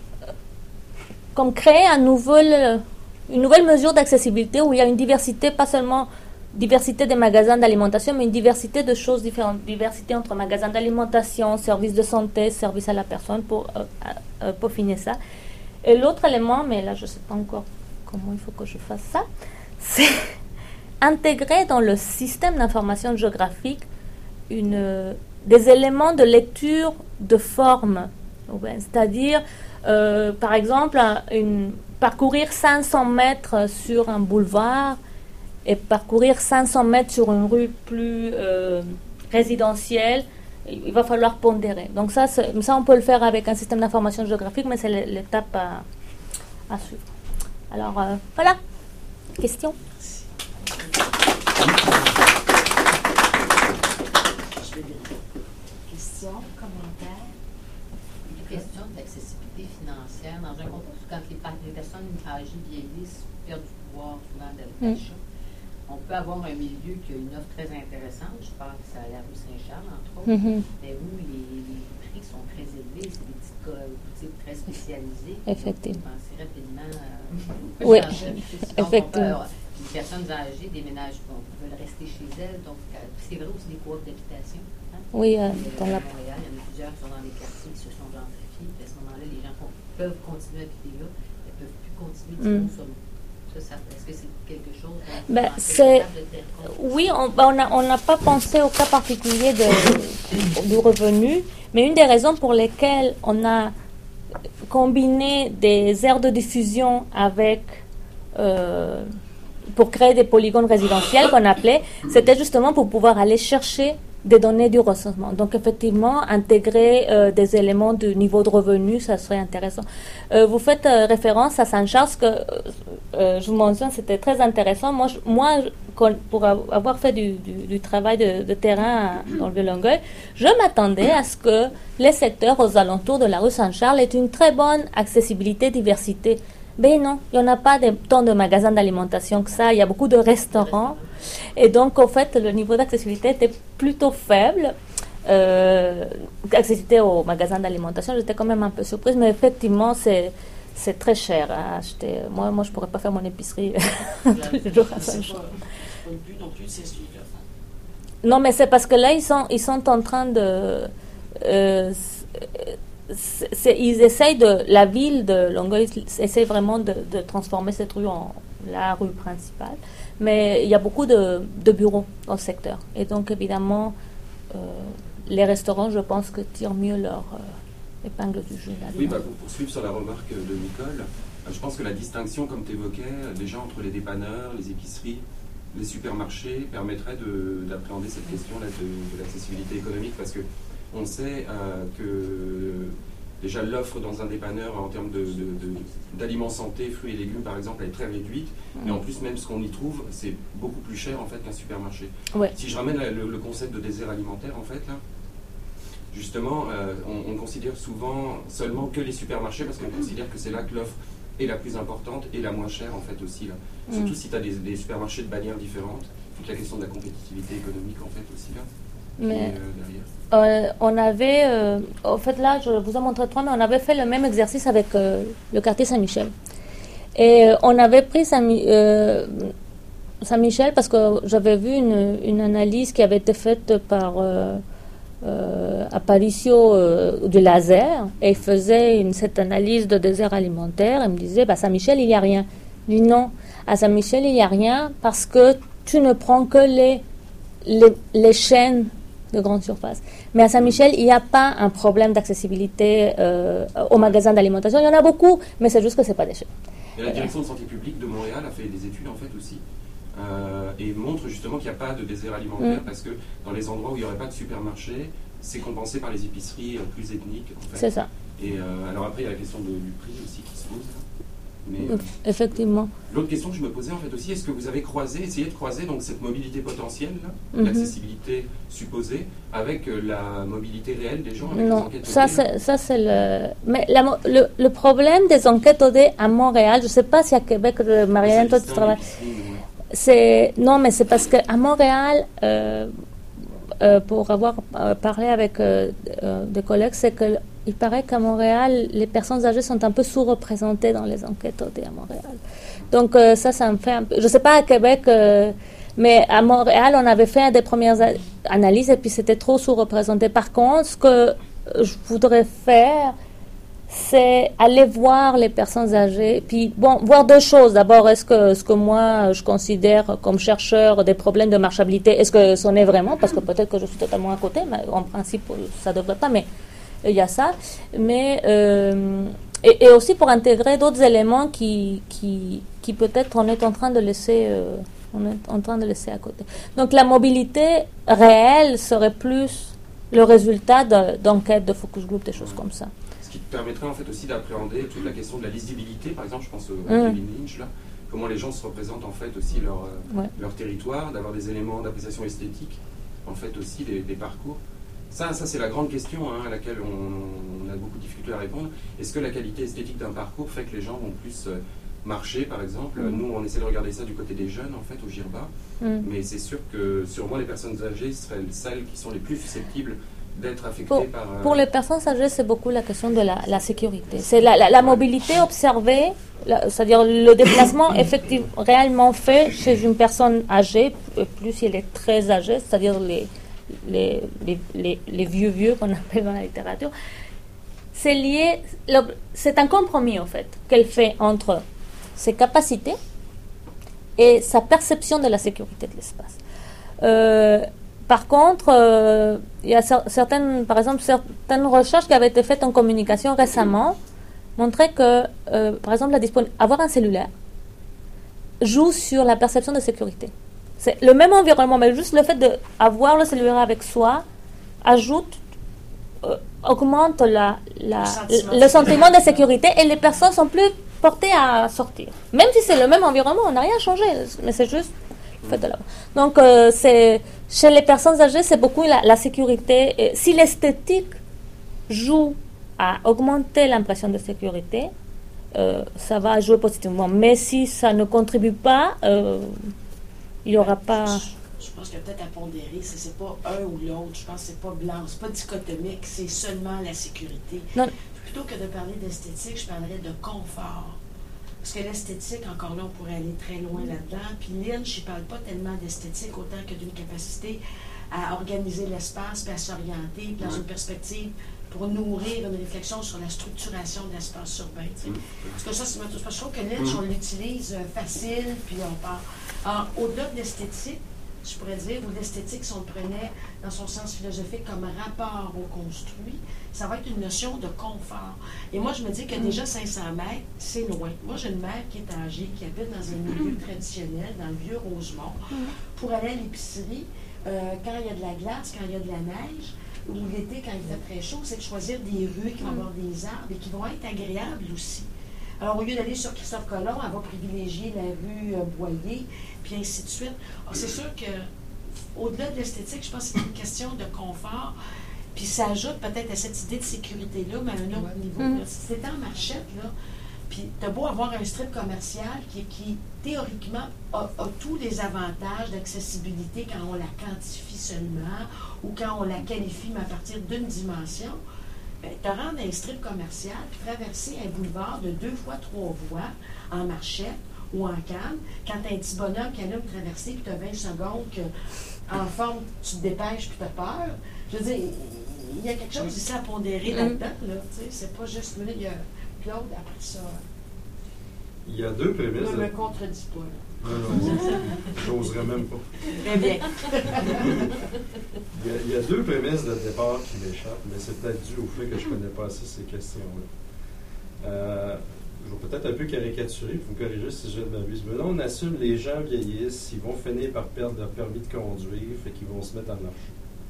comme créer un nouvel... une nouvelle mesure d'accessibilité où il y a une diversité, pas seulement diversité des magasins d'alimentation, mais une diversité de choses différentes, diversité entre magasins d'alimentation, services de santé, services à la personne, pour euh, euh, peaufiner ça. Et l'autre élément, mais là je ne sais pas encore comment il faut que je fasse ça, c'est intégrer dans le système d'information géographique une, des éléments de lecture de forme, c'est-à-dire euh, par exemple une parcourir cinq cents mètres sur un boulevard et parcourir cinq cents mètres sur une rue plus euh, résidentielle, il va falloir pondérer. Donc ça, ça, on peut le faire avec un système d'information géographique, mais c'est l'étape à, à suivre. Alors, euh, voilà. Questions ? Questions, commentaires ? Question d'accessibilité financière. Dans un contexte où quand les, les personnes âgées vieillissent, perdent du pouvoir souvent d'achat, mm. on peut avoir un milieu qui a une offre très intéressante. Je pense à la rue Saint-Charles, entre autres, mm-hmm. mais où les, les prix sont très élevés. C'est des petites boutiques très spécialisées. Effectivement. Pensez rapidement à... Oui, donc, effectivement. Les personnes âgées déménagent, bon, veulent rester chez elles. Donc, c'est vrai aussi des coop d'habitation. Hein? Oui, euh, dans la... à Montréal, il y en a plusieurs qui sont dans les quartiers qui se sont gentrifiés. À ce moment-là, les gens peuvent continuer à habiter là, mais ne peuvent plus continuer de mm. sur ça, ça, est-ce que c'est quelque chose ben, c'est... Oui, on n'a pas pensé au cas particulier de, du revenu, mais une des raisons pour lesquelles on a combiné des aires de diffusion avec... Euh, pour créer des polygones résidentiels qu'on appelait, c'était justement pour pouvoir aller chercher des données du recensement. Donc, effectivement, intégrer euh, des éléments du niveau de revenu, ça serait intéressant. Euh, vous faites euh, référence à Saint-Charles, que euh, je vous mentionne, c'était très intéressant. Moi, je, moi pour avoir fait du, du, du travail de, de terrain dans le Vieux-Longueuil, je m'attendais à ce que les secteurs aux alentours de la rue Saint-Charles aient une très bonne accessibilité, diversité. Ben non, il n'y en a pas de, tant de magasins d'alimentation que ça, il y a beaucoup de restaurants. Et donc, en fait, le niveau d'accessibilité était plutôt faible. Euh, accessibilité aux magasins d'alimentation, j'étais quand même un peu surprise, mais effectivement, c'est, c'est très cher à acheter. Moi, moi je ne pourrais pas faire mon épicerie tous les jours à Saint-Charles. C'est pas le but non plus de ces studios. Non, mais c'est parce que là, ils sont, ils sont en train de... Euh, c'est, ils essayent de... La ville de Longueuil essaie vraiment de, de transformer cette rue en la rue principale. Mais il y a beaucoup de, de bureaux dans le secteur. Et donc, évidemment, euh, les restaurants, je pense que tirent mieux leur euh, épingle du jeu. Là, oui, bah, pour poursuivre sur la remarque de Nicole, je pense que la distinction, comme tu évoquais, déjà entre les dépanneurs, les épiceries, les supermarchés, permettrait de, d'appréhender cette question-là de, de l'accessibilité économique, parce que on sait euh, que déjà l'offre dans un dépanneur en termes de, de, de, d'aliments santé, fruits et légumes par exemple, elle est très réduite, mais en plus même ce qu'on y trouve, c'est beaucoup plus cher en fait qu'un supermarché. Ouais. Si je ramène le, le concept de désert alimentaire en fait là, justement, euh, on, on considère souvent seulement que les supermarchés parce qu'on considère que c'est là que l'offre est la plus importante et la moins chère en fait aussi là. Surtout mm. si tu as des, des supermarchés de bannières différentes, toute la question de la compétitivité économique en fait aussi là. Mais euh, on avait, euh, en fait là, je vous en montre trois, mais on avait fait le même exercice avec euh, le quartier Saint-Michel. Et euh, on avait pris Saint- euh, Saint-Michel parce que j'avais vu une, une analyse qui avait été faite par euh, euh, Aparicio euh, du Laser, et il faisait une, cette analyse de désert alimentaire. Il me disait, bah, Saint-Michel, il n'y a rien. Je dis non, à Saint-Michel, il n'y a rien parce que tu ne prends que les, les, les chaînes de grande surface. Mais à Saint-Michel, il n'y a pas un problème d'accessibilité euh, aux magasins d'alimentation. Il y en a beaucoup, mais c'est juste que ce n'est pas des chaînes. Et la direction de santé publique de Montréal a fait des études en fait aussi euh, et montre justement qu'il n'y a pas de désert alimentaire mm. parce que dans les endroits où il n'y aurait pas de supermarché, c'est compensé par les épiceries euh, plus ethniques en fait. C'est ça. Et euh, alors après il y a la question de, du prix aussi qui se pose. Mais, euh, Effectivement. L'autre question que je me posais en fait aussi, est-ce que vous avez croisé, essayé de croiser donc cette mobilité potentielle, là, mm-hmm. l'accessibilité supposée, avec euh, la mobilité réelle des gens avec non, les enquêtes ça O D? c'est, ça c'est le... Mais la, le, le problème des enquêtes O D à Montréal, je ne sais pas si à Québec, Marianne, toi tu travailles... C'est, non, mais c'est parce qu'à Montréal, euh, euh, pour avoir euh, parlé avec euh, euh, des collègues, c'est que il paraît qu'à Montréal, les personnes âgées sont un peu sous-représentées dans les enquêtes O D à Montréal. Donc euh, ça, ça me fait un peu... Je ne sais pas à Québec, euh, mais à Montréal, on avait fait des premières a- analyses et puis c'était trop sous-représenté. Par contre, ce que je voudrais faire, c'est aller voir les personnes âgées, puis bon, voir deux choses. D'abord, est-ce que ce que moi je considère comme chercheur des problèmes de marchabilité, est-ce que c'en est vraiment? Parce que peut-être que je suis totalement à côté, mais en principe, ça ne devrait pas, mais il y a ça. Mais, euh, et, et aussi pour intégrer d'autres éléments qui, qui, qui peut-être on est en train de laisser, euh, on est en train de laisser à côté. Donc la mobilité réelle serait plus le résultat de, d'enquêtes, de focus group, des choses comme ça. Qui permettrait en fait aussi d'appréhender toute la question de la lisibilité, par exemple, je pense à mmh. Kevin Lynch, là, comment les gens se représentent en fait aussi leur, euh, ouais. leur territoire, d'avoir des éléments d'appréciation esthétique, en fait aussi des, des parcours. Ça, ça c'est la grande question hein, à laquelle on, on a beaucoup de difficultés à répondre. Est-ce que la qualité esthétique d'un parcours fait que les gens vont plus euh, marcher, par exemple? mmh. Nous, on essaie de regarder ça du côté des jeunes, en fait, au GIRBA, mmh. mais c'est sûr que sûrement les personnes âgées seraient celles qui sont les plus susceptibles d'être affectées pour, par... Euh... Pour les personnes âgées, c'est beaucoup la question de la, la sécurité. C'est la, la, la mobilité observée, la, c'est-à-dire le déplacement effectivement réellement fait chez une personne âgée, plus si elle est très âgée, c'est-à-dire les, les, les, les, les vieux vieux qu'on appelle dans la littérature, c'est lié... Le, c'est un compromis, en fait, qu'elle fait entre ses capacités et sa perception de la sécurité de l'espace. Euh, Par contre, euh, il y a cer- certaines, par exemple, certaines recherches qui avaient été faites en communication récemment montraient que, euh, par exemple, la dispon- avoir un cellulaire joue sur la perception de sécurité. C'est le même environnement, mais juste le fait d'avoir le cellulaire avec soi ajoute, euh, augmente la, la, le sentiment, le sentiment de sécurité et les personnes sont plus portées à sortir. Même si c'est le même environnement, on n'a rien changé, mais c'est juste le fait de l'avoir. Donc, euh, c'est, chez les personnes âgées, c'est beaucoup la, la sécurité. Et si l'esthétique joue à augmenter l'impression de sécurité, euh, ça va jouer positivement. Mais si ça ne contribue pas, euh, il n'y aura pas... Je, je pense qu'il y a peut-être à pondérer, c'est, c'est pas un ou l'autre, je pense que c'est pas blanc, c'est pas dichotomique, c'est seulement la sécurité. Non. Plutôt que de parler d'esthétique, je parlerais de confort. Parce que l'esthétique, encore là, on pourrait aller très loin là-dedans. Puis Lynch, il ne parle pas tellement d'esthétique autant que d'une capacité à organiser l'espace, puis à s'orienter, puis dans une perspective pour nourrir une réflexion sur la structuration de l'espace urbain. Tu sais. Parce que ça, c'est parce que je trouve que Lynch, on l'utilise facile, puis on part. Alors, au-delà de l'esthétique, je pourrais dire, ou l'esthétique, si on le prenait dans son sens philosophique comme rapport au construit, ça va être une notion de confort. Et moi, je me dis que déjà cinq cents mètres, c'est loin. Moi, j'ai une mère qui est âgée, qui habite dans un milieu traditionnel, dans le vieux Rosemont. Pour aller à l'épicerie, euh, quand il y a de la glace, quand il y a de la neige, ou l'été, quand il fait très chaud, c'est de choisir des rues qui vont avoir des arbres et qui vont être agréables aussi. Alors, au lieu d'aller sur Christophe Colomb, elle va privilégier la rue euh, Boyer, puis ainsi de suite. Alors, c'est sûr que, au-delà de l'esthétique, je pense que c'est une question de confort, puis ça ajoute peut-être à cette idée de sécurité-là, mais à un autre niveau. Là. Si c'était en marchette, là, puis t'as beau avoir un strip commercial qui, qui théoriquement, a, a tous les avantages d'accessibilité quand on la quantifie seulement, ou quand on la qualifie, mais à partir d'une dimension, bien, te rendre un strip commercial, puis traverser un boulevard de deux fois trois voies en marchette ou en canne, quand t'as un petit bonhomme qui allume traverser, puis t'as vingt secondes que, en forme, tu te dépêches, puis t'as peur. Je veux dire, il y a quelque chose ici à pondérer mm. là-dedans, là, tu sais, c'est pas juste, il y a Claude, après ça. Il y a deux prémices. Je ne me contredis pas, là. Non, non, j'oserais même pas. Très bien. il, y a, il y a deux prémices de départ qui m'échappent, mais c'est peut-être dû au fait que je ne connais pas assez ces questions-là. Euh, je vais peut-être un peu caricaturer, vous me corrigez si je m'abuse. Mais là, on assume les gens vieillissent, ils vont finir par perdre leur permis de conduire, fait qu'ils vont se mettre en marche.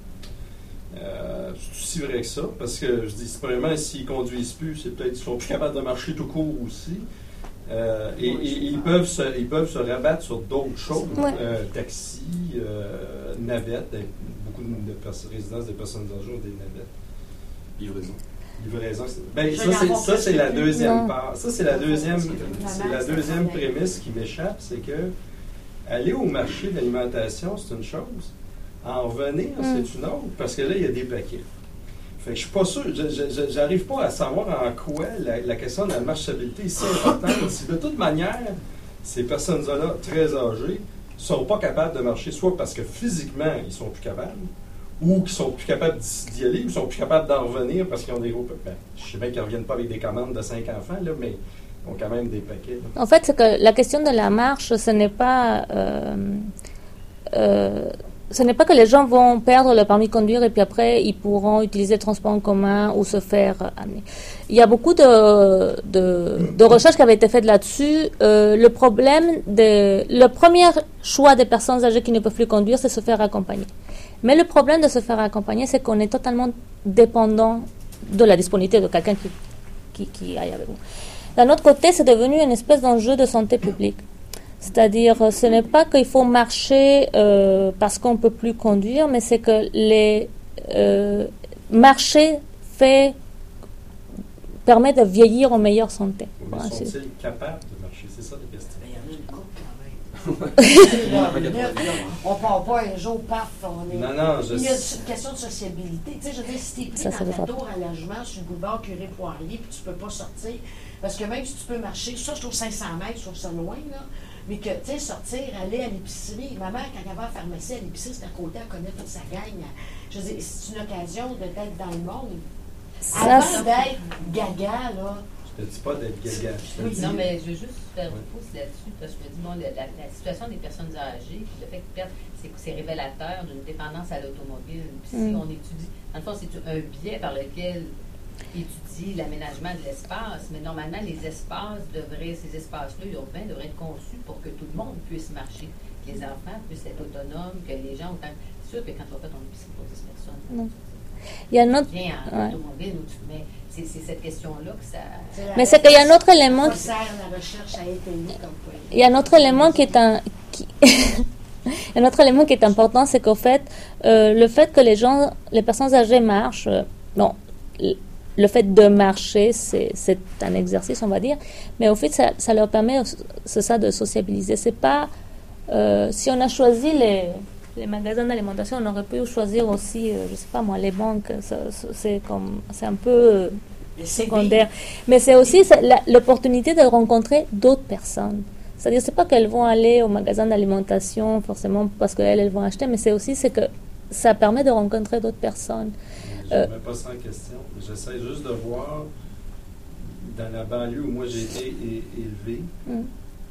Euh, c'est aussi vrai que ça, parce que je dis, premièrement, s'ils ne conduisent plus, c'est peut-être qu'ils sont plus capables de marcher tout court aussi. Euh, et, et, et ils, peuvent se, ils peuvent se rabattre sur d'autres choses, ouais. euh, taxi, euh, navettes, beaucoup de, de pers- résidences des personnes âgées ont des navettes. Livraison. Livraison. Ben, ça, c'est, ça, c'est la deuxième part. Ça, c'est la deuxième, c'est la deuxième prémisse qui m'échappe, c'est que aller au marché de l'alimentation, c'est une chose. En revenir, mm. c'est une autre, parce que là, il y a des paquets. Fait que je suis pas sûr, je, je, j'arrive pas à savoir en quoi la, la question de la marchabilité est si importante. Si de toute manière, ces personnes-là, très âgées, ne sont pas capables de marcher, soit parce que physiquement, ils sont plus capables, ou qu'ils sont plus capables d'y aller, ou qu'ils sont plus capables d'en revenir parce qu'ils ont des gros... Ben, je sais bien qu'ils ne reviennent pas avec des commandes de cinq enfants, là, mais ils ont quand même des paquets. Là. En fait, c'est que la question de la marche, ce n'est pas... Euh, euh, Ce n'est pas que les gens vont perdre le permis de conduire et puis après, ils pourront utiliser le transport en commun ou se faire amener. Il y a beaucoup de, de, de recherches qui avaient été faites là-dessus. Euh, le problème, de, le premier choix des personnes âgées qui ne peuvent plus conduire, c'est se faire accompagner. Mais le problème de se faire accompagner, c'est qu'on est totalement dépendant de la disponibilité de quelqu'un qui, qui, qui aille avec vous. D'un autre côté, c'est devenu une espèce d'enjeu de santé publique. C'est-à-dire, ce n'est pas qu'il faut marcher euh, parce qu'on ne peut plus conduire, mais c'est que les euh, marcher fait, permet de vieillir en meilleure santé. Mais voilà, sont-ils c'est... capables de marcher? C'est ça la question. Il y en a une couple quand même. On ne part pas un jour, paf, on est... Non, non, je... Il y a une question de sociabilité. Tu sais, je veux dire, si tu es pris ça, dans ta tour à logement sur le boulevard Curé-Poirier, puis tu ne peux pas sortir, parce que même si tu peux marcher, ça, je trouve cinq cents mètres, je trouve ça loin, là. Mais que, tu sais, sortir, aller à l'épicerie. Ma mère, quand elle va à la pharmacie, à l'épicerie, c'est à côté, elle connaît toute sa gang. Je veux dire, c'est une occasion de, d'être dans le monde. Ça, avant c'est... d'être gaga, là. Je te dis pas d'être gaga. Oui, non, mais je veux juste faire une pause là-dessus, parce que je me dis, bon, la, la, la situation des personnes âgées, le fait qu'ils perdent, c'est, c'est révélateur d'une dépendance à l'automobile. Puis si mm. on étudie, dans le fond, c'est un biais par lequel étudie l'aménagement de l'espace, mais normalement, les espaces devraient, ces espaces-là urbains devraient être conçus pour que tout le monde puisse marcher, que les enfants puissent être autonomes, que les gens... Autant... C'est sûr que quand tu vas faire ton épicerie pour dix personnes, non. Il y a un autre... viens en ouais. automobile, mais c'est, c'est cette question-là que ça... C'est mais c'est qu'il y a un autre élément... Ça sert la recherche à étayer comme quoi. Il y a un autre élément qui est un... Qui... un autre élément qui est important, c'est qu'au fait, euh, le fait que les gens, les personnes âgées marchent, euh, bon, le fait de marcher, c'est, c'est un exercice, on va dire, mais au fait, ça, ça leur permet, c'est ça, de sociabiliser. C'est pas... Euh, si on a choisi les... les magasins d'alimentation, on aurait pu choisir aussi, euh, je sais pas moi, les banques, ça, c'est comme, c'est un peu euh, secondaire. Mais c'est aussi c'est la, l'opportunité de rencontrer d'autres personnes. C'est-à-dire, c'est pas qu'elles vont aller au magasin d'alimentation forcément parce qu'elles, elles vont acheter, mais c'est aussi c'est que ça permet de rencontrer d'autres personnes. Je ne euh, mets pas ça en question. J'essaie juste de voir, dans la banlieue où moi j'ai été é- élevé, mm.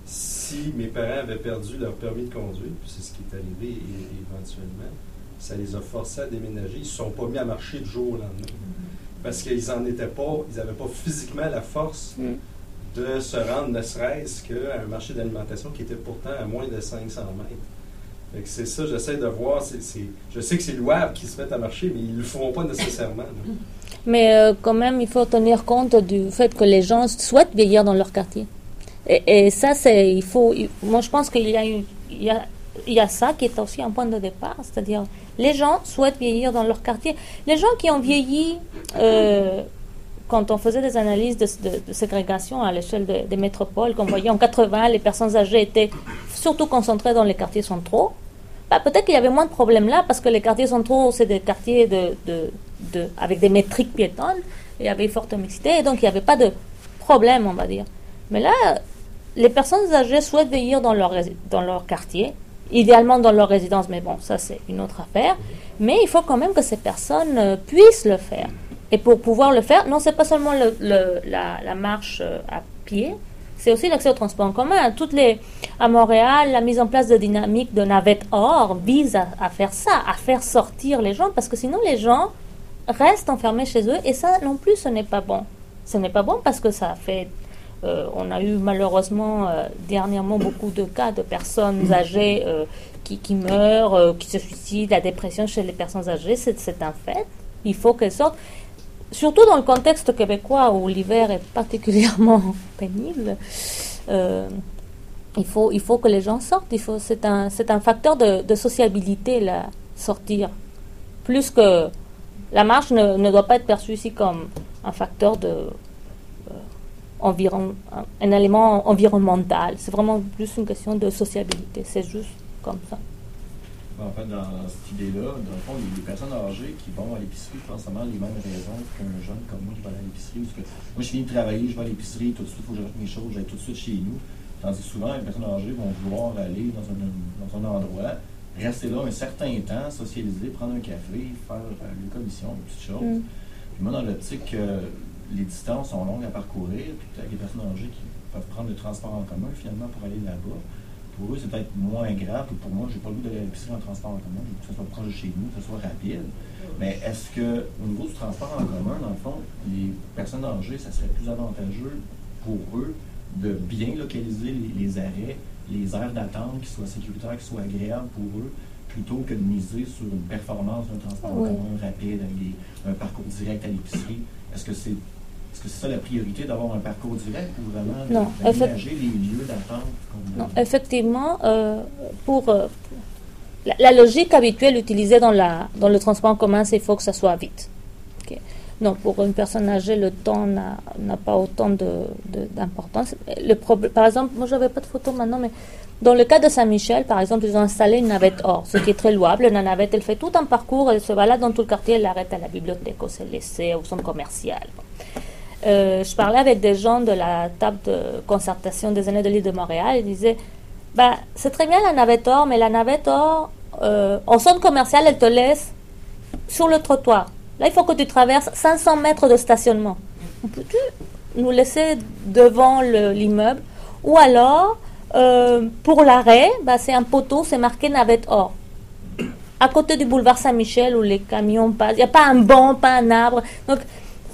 si mes parents avaient perdu leur permis de conduire, puis c'est ce qui est arrivé éventuellement, ça les a forcés à déménager. Ils ne se sont pas mis à marcher du jour au lendemain. Mm-hmm. Parce qu'ils n'en étaient pas, ils n'avaient pas physiquement la force mm. de se rendre, ne serait-ce qu'à un marché d'alimentation qui était pourtant à moins de cinq cents mètres. Fait que c'est ça, j'essaie de voir. C'est, c'est, je sais que c'est louable qu'ils se mettent à marcher, mais ils ne le feront pas nécessairement. Là. Mais euh, quand même, il faut tenir compte du fait que les gens souhaitent vieillir dans leur quartier. Et, et ça, c'est, il faut, il, moi je pense qu'il y a, une, il, y a, il y a ça qui est aussi un point de départ, c'est-à-dire les gens souhaitent vieillir dans leur quartier. Les gens qui ont vieilli, euh, quand on faisait des analyses de, de, de ségrégation à l'échelle de, des métropoles, qu'on voyait en quatre-vingts, les personnes âgées étaient surtout concentrées dans les quartiers centraux, bah, peut-être qu'il y avait moins de problèmes là, parce que les quartiers centraux, c'est des quartiers de, de, de, avec des métriques piétonnes, et il y avait une forte mixité, et donc il n'y avait pas de problème, on va dire. Mais là, les personnes âgées souhaitent vieillir dans leur, dans leur quartier, idéalement dans leur résidence, mais bon, ça c'est une autre affaire. Mais il faut quand même que ces personnes euh, puissent le faire. Et pour pouvoir le faire, non, c'est pas seulement le, le, la, la marche euh, à pied, c'est aussi l'accès au transport en commun. Toutes les, à Montréal, la mise en place de dynamiques de navettes or vise à, à faire ça, à faire sortir les gens, parce que sinon les gens restent enfermés chez eux, et ça non plus, ce n'est pas bon. Ce n'est pas bon parce que ça fait... Euh, on a eu malheureusement euh, dernièrement beaucoup de cas de personnes âgées euh, qui, qui meurent, euh, qui se suicident, la dépression chez les personnes âgées, c'est, c'est un fait. Il faut qu'elles sortent. Surtout dans le contexte québécois où l'hiver est particulièrement pénible, euh, il faut, il faut que les gens sortent. Il faut, c'est, un, c'est un facteur de, de sociabilité, là, sortir. Plus que la marche ne, ne doit pas être perçue ici comme un facteur de... Environ, un élément environnemental. C'est vraiment plus une question de sociabilité. C'est juste comme ça. En fait, dans cette idée-là, dans le fond, les personnes âgées qui vont à l'épicerie font forcément les mêmes raisons qu'un jeune comme moi qui va aller à l'épicerie. Parce que moi, je finis de travailler, je vais à l'épicerie, tout de suite, il faut que je reste mes choses, j'aille tout de suite chez nous. Tandis que souvent, les personnes âgées vont vouloir aller dans un, dans un endroit, rester là un certain temps, socialiser, prendre un café, faire euh, les commissions, des petites choses. Mm. Puis moi, dans l'optique... Euh, les distances sont longues à parcourir, puis avec les personnes âgées qui peuvent prendre le transport en commun finalement pour aller là-bas. Pour eux, c'est peut-être moins grave, et pour moi, j'ai pas le goût d'aller à l'épicerie en transport en commun, je veux que ce soit proche de chez nous, que ce soit rapide. Mais est-ce que, au niveau du transport en commun, dans le fond, les personnes âgées, ça serait plus avantageux pour eux de bien localiser les, les arrêts, les aires d'attente qui soient sécuritaires, qui soient agréables pour eux, plutôt que de miser sur une performance d'un transport oui. en commun rapide, avec des, un parcours direct à l'épicerie? Est-ce que c'est Est-ce que c'est ça la priorité, d'avoir un parcours direct ou vraiment non, d'aménager les lieux d'attente? Non, effectivement, euh, pour, euh, pour la, la logique habituelle utilisée dans, la, dans le transport en commun, c'est qu'il faut que ça soit vite. Okay. Non, pour une personne âgée, le temps n'a, n'a pas autant de, de, d'importance. Le problème, par exemple, moi, je n'avais pas de photo maintenant, mais dans le cas de Saint-Michel, par exemple, ils ont installé une navette or, ce qui est très louable. La navette, elle fait tout un parcours, elle se balade dans tout le quartier, elle arrête à la bibliothèque, au C L S C, au centre commercial. Euh, je parlais avec des gens de la table de concertation des aînés de l'île de Montréal. Ils disaient, bah, c'est très bien la navette or, mais la navette or, euh, au centre commercial, elle te laisse sur le trottoir. Là, il faut que tu traverses cinq cents mètres de stationnement. Peux-tu nous laisser devant le, l'immeuble? Ou alors, euh, pour l'arrêt, bah, c'est un poteau, c'est marqué navette or. À côté du boulevard Saint-Michel où les camions passent, il n'y a pas un banc, pas un arbre. Donc,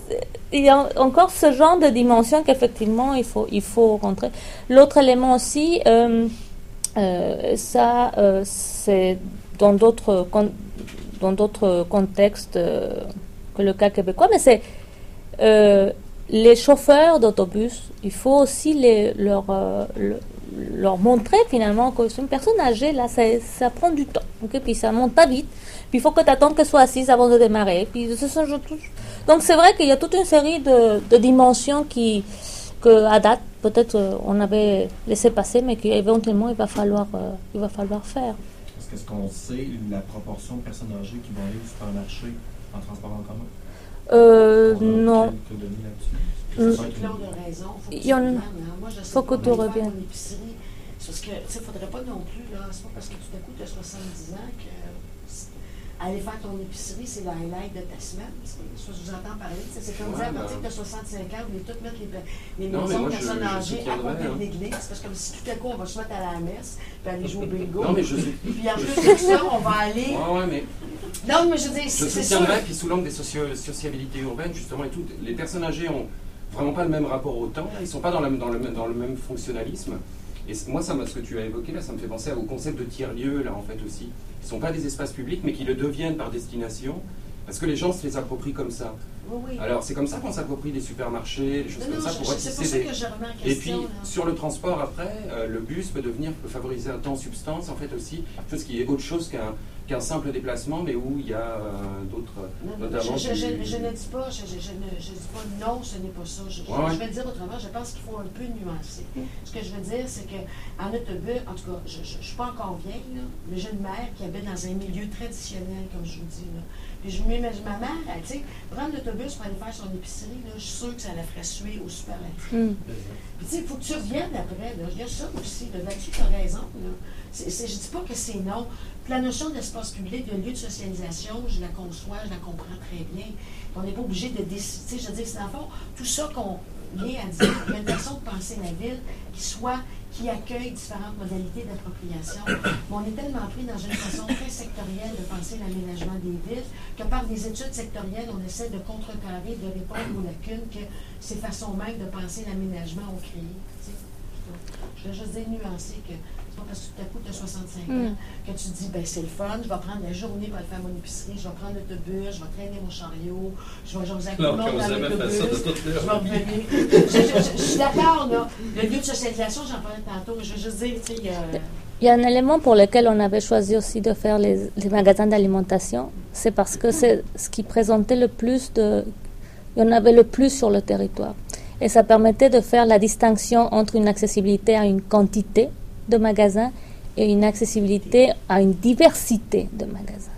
il y a encore ce genre de dimension qu'effectivement il faut, il faut rentrer. L'autre élément aussi, euh, euh, ça, euh, c'est dans d'autres, con, dans d'autres contextes euh, que le cas québécois, mais c'est euh, les chauffeurs d'autobus, il faut aussi les, leur, euh, le, leur montrer finalement que c'est une personne âgée, là, ça, ça prend du temps, okay? Puis ça monte pas vite, puis il faut que tu attendes qu'elle soit assise avant de démarrer. Puis ce sont, donc c'est vrai qu'il y a toute une série de, de dimensions qui, que à date, peut-être euh, on avait laissé passer, mais qu'éventuellement il va falloir, euh, il va falloir faire. Est-ce qu'est-ce qu'on sait la proportion de personnes âgées qui vont aller au supermarché en transport en commun? Euh, non. Il y a plein de raisons. Il y en a. Moi, je sais faut que tu reviennes. Parce que, tu sais, il ne faudrait pas non plus, là, c'est pas parce que tout à coup tu as soixante-dix ans que aller faire ton épicerie, c'est le highlight de ta semaine. C'est ça, je vous entends parler. C'est comme dire, à partir que tu as soixante-cinq ans, vous voulez toutes mettre les, les maisons de personnes âgées à côté de l'église. C'est parce que si tout à coup, on va se mettre à la messe, puis aller jouer au bingo. Non, mais je sais. Puis en plus de ça, on va aller. Ouais, ouais, mais. Non, mais je veux dire, c'est ça. Je soutiendrais, puis sous l'angle des socio- sociabilités urbaines, justement, et tout, les personnes âgées ont vraiment pas le même rapport au temps. Ils ne sont pas dans, la, dans, le, dans le même fonctionnalisme. Et moi, ça, ce que tu as évoqué là, ça me fait penser au concept de tiers-lieux, là, en fait, aussi. Ils ne sont pas des espaces publics, mais qui le deviennent par destination, parce que les gens se les approprient comme ça. Oui, oui. Alors, c'est comme ça qu'on s'approprie des supermarchés, des choses non, comme non, ça, pour c'est pour ça des... que je remets en question. Et puis, là. sur le transport, après, euh, le bus peut devenir, peut favoriser un temps-substance, en fait, aussi, chose qui est autre chose qu'un qu'un simple déplacement, mais où il y a euh, d'autres, notamment... Je, je, je, je ne dis pas, je, je, je ne je dis pas non, ce n'est pas ça. Je, ouais, ouais. je vais le dire autrement, je pense qu'il faut un peu nuancer. Ce que je veux dire, c'est qu'en autobus, en tout cas, je ne suis pas encore vieille, là, mais j'ai une mère qui habite dans un milieu traditionnel, comme je vous dis. Là. Puis je m'imagine ma mère, elle, tu sais, prendre l'autobus pour aller faire son épicerie, là, je suis sûre que ça la ferait suer au supermarché. Mm. Puis tu sais, il faut que tu reviennes après. Là. Il y a ça aussi. Là. Là-dessus, tu as raison. Là. C'est, c'est, je ne dis pas que c'est non. Puis la notion d'espace public, de lieu de socialisation, je la conçois, je la comprends très bien. On n'est pas obligé de décider. Je veux dire, c'est dans le fond, tout ça qu'on vient à dire, il y a une façon de penser la ville qui soit, qui accueille différentes modalités d'appropriation. Mais on est tellement pris dans une façon très sectorielle de penser l'aménagement des villes que par des études sectorielles, on essaie de contrecarrer, de répondre aux lacunes que ces façons même de penser l'aménagement ont créées. Je veux juste dire nuancer que c'est pas parce que tout à coup tu as soixante-cinq ans que tu te dis, ben c'est le fun, je vais prendre la journée pour aller faire mon épicerie, je vais prendre l'autobus, je vais traîner mon chariot, je vais jaser avec tout le monde dans l'autobus, je vais revenir. Je, je, je, je suis d'accord, là. Le lieu de socialisation, j'en parlais tantôt, mais je veux juste dire, tu sais... Euh, Il y a un élément pour lequel on avait choisi aussi de faire les, les magasins d'alimentation, c'est parce que c'est ce qui présentait le plus de... Il y en avait le plus sur le territoire. Et ça permettait de faire la distinction entre une accessibilité à une quantité de magasins et une accessibilité à une diversité de magasins.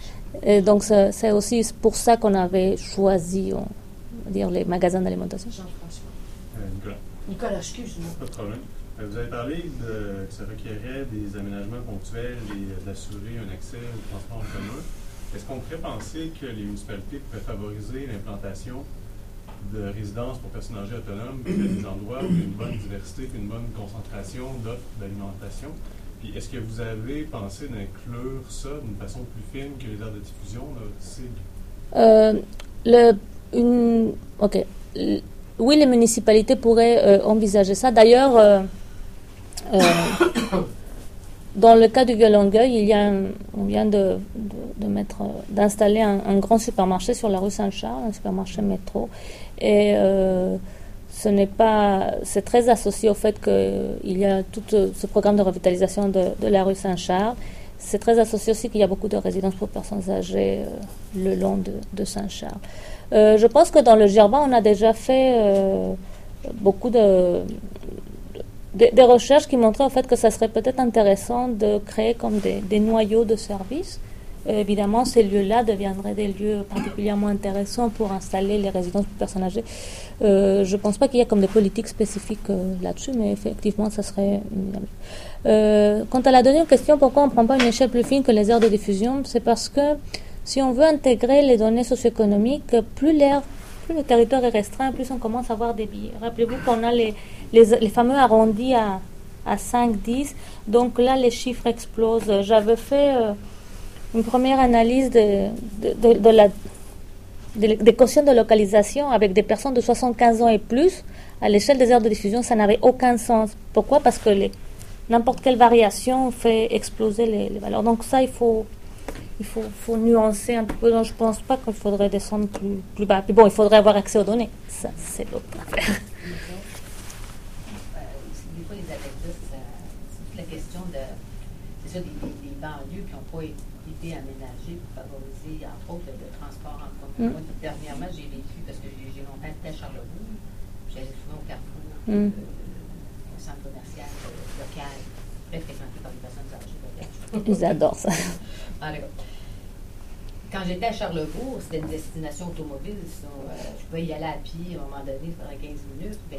Et donc, c'est, c'est aussi pour ça qu'on avait choisi, on va dire, les magasins d'alimentation. Jean-François. Euh, Nicolas. Nicolas, excuse-moi. Pas de problème. Vous avez parlé de, que ça requérait des aménagements ponctuels et d'assurer un accès au transport en commun. Est-ce qu'on pourrait penser que les municipalités pourraient favoriser l'implantation de résidences pour personnes âgées autonomes, puis des endroits où il y a une bonne diversité et une bonne concentration d'offres d'alimentation? Puis est-ce que vous avez pensé d'inclure ça d'une façon plus fine que les aires de diffusion? Là, euh, le, une, ok. Le, oui, les municipalités pourraient euh, envisager ça. D'ailleurs, euh, euh, dans le cas du Vieux-Longueuil, il y a un, on vient de, de, de mettre, d'installer un, un grand supermarché sur la rue Saint-Charles, un supermarché métro. Et euh, ce n'est pas, c'est très associé au fait qu'il y a tout ce programme de revitalisation de, de la rue Saint-Charles. C'est très associé aussi qu'il y a beaucoup de résidences pour personnes âgées euh, le long de, de Saint-Charles. Euh, je pense que dans le Germain, on a déjà fait euh, beaucoup de, de, de recherches qui montraient en fait que ça serait peut-être intéressant de créer comme des, des noyaux de services. Euh, évidemment, ces lieux-là deviendraient des lieux particulièrement intéressants pour installer les résidences pour personnes âgées. Euh, je ne pense pas qu'il y ait comme des politiques spécifiques euh, là-dessus, mais effectivement, ça serait... Euh, quant à la deuxième question, pourquoi on ne prend pas une échelle plus fine que les aires de diffusion? C'est parce que si on veut intégrer les données socio-économiques, plus, l'air, plus le territoire est restreint, plus on commence à avoir des billets. Rappelez-vous qu'on a les, les, les fameux arrondis à, à cinq dix, donc là, les chiffres explosent. J'avais fait... Euh, une première analyse de, de, de, de, la, des, des quotients de localisation avec des personnes de soixante-quinze ans et plus, à l'échelle des aires de diffusion, ça n'avait aucun sens. Pourquoi? Parce que les, n'importe quelle variation fait exploser les, les valeurs. Donc ça, il faut, il faut, faut nuancer un peu. Donc je ne pense pas qu'il faudrait descendre plus, plus bas. Puis bon, il faudrait avoir accès aux données. Ça, c'est l'autre affaire. Des fois, les anecdotes, c'est toute la question de, c'est ça, des, des, des banlieues qui n'ont pas été aménagées pour favoriser, entre autres, le, le transport en commun. Mm. Moi, dernièrement, j'ai vécu, parce que j'ai, j'ai longtemps été à Charlebourg, j'allais souvent au Carrefour, mm. euh, un centre commercial euh, local, très fréquenté par les personnes âgées locales. Ils adorent ça. Ah, quand j'étais à Charlebourg, c'était une destination automobile. So, euh, je pouvais y aller à pied à un moment donné pendant quinze minutes. Ben,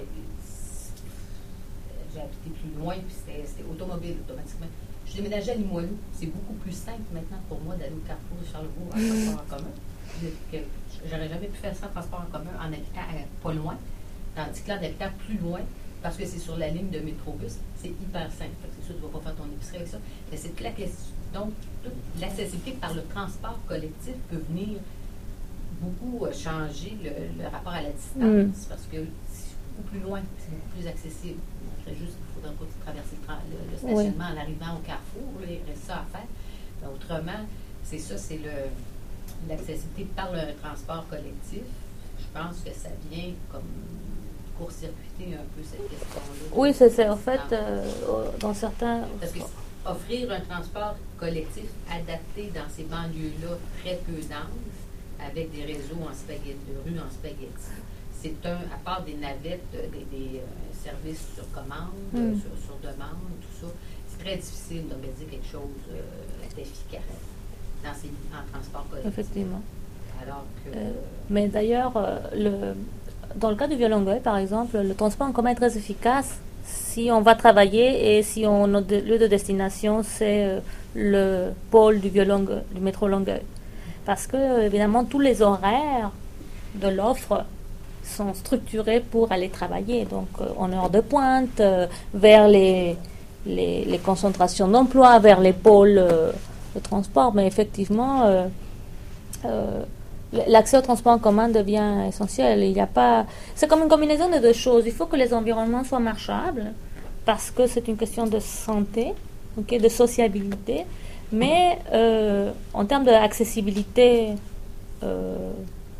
j'ai habité plus loin, puis c'était, c'était automobile automatiquement. Je déménageais à Limoilou. C'est beaucoup plus simple maintenant pour moi d'aller au Carrefour de Charlebourg en transport en commun. Que j'aurais jamais pu faire ça en transport en commun en habitant à, pas loin, tandis que là, en habitant plus loin, parce que c'est sur la ligne de métrobus, c'est hyper simple. Fait que c'est sûr que tu ne vas pas faire ton épicerie avec ça. Mais c'est la question. Donc, toute l'accessibilité par le transport collectif peut venir beaucoup euh, changer le, le rapport à la distance, mm. parce que c'est beaucoup plus loin, c'est beaucoup plus accessible. Il faudrait juste qu'il ne faudrait pas traverser le, le, le stationnement oui. en arrivant au Carrefour. Là, il reste ça à faire. Mais autrement, c'est ça, c'est le, l'accessibilité par le transport collectif. Je pense que ça vient comme court-circuiter un peu cette question-là. Oui, c'est ça. En fait, euh, dans certains... Parce que offrir un transport collectif adapté dans ces banlieues-là très peu denses, avec des réseaux en spaghetti, de rues en spaghetti, c'est un, à part des navettes, des, des euh, services sur commande, mm. sur, sur demande, tout ça, c'est très difficile d'organiser quelque chose euh, d'efficace dans ces, en transport collectif. Effectivement. Alors que, euh, mais d'ailleurs, euh, le, dans le cas du Vieux-Longueuil, par exemple, le transport en commun est très efficace si on va travailler et si on, notre lieu de destination, c'est euh, le pôle du, Vieux-Longueuil, du métro Longueuil. Parce que, évidemment, tous les horaires de l'offre sont structurés pour aller travailler. Donc, euh, en heure de pointe, euh, vers les, les, les concentrations d'emploi, vers les pôles euh, de transport. Mais effectivement, euh, euh, l'accès au transport en commun devient essentiel. Il y a pas, c'est comme une combinaison de deux choses. Il faut que les environnements soient marchables, parce que c'est une question de santé, okay, de sociabilité. Mais euh, en termes d'accessibilité, euh,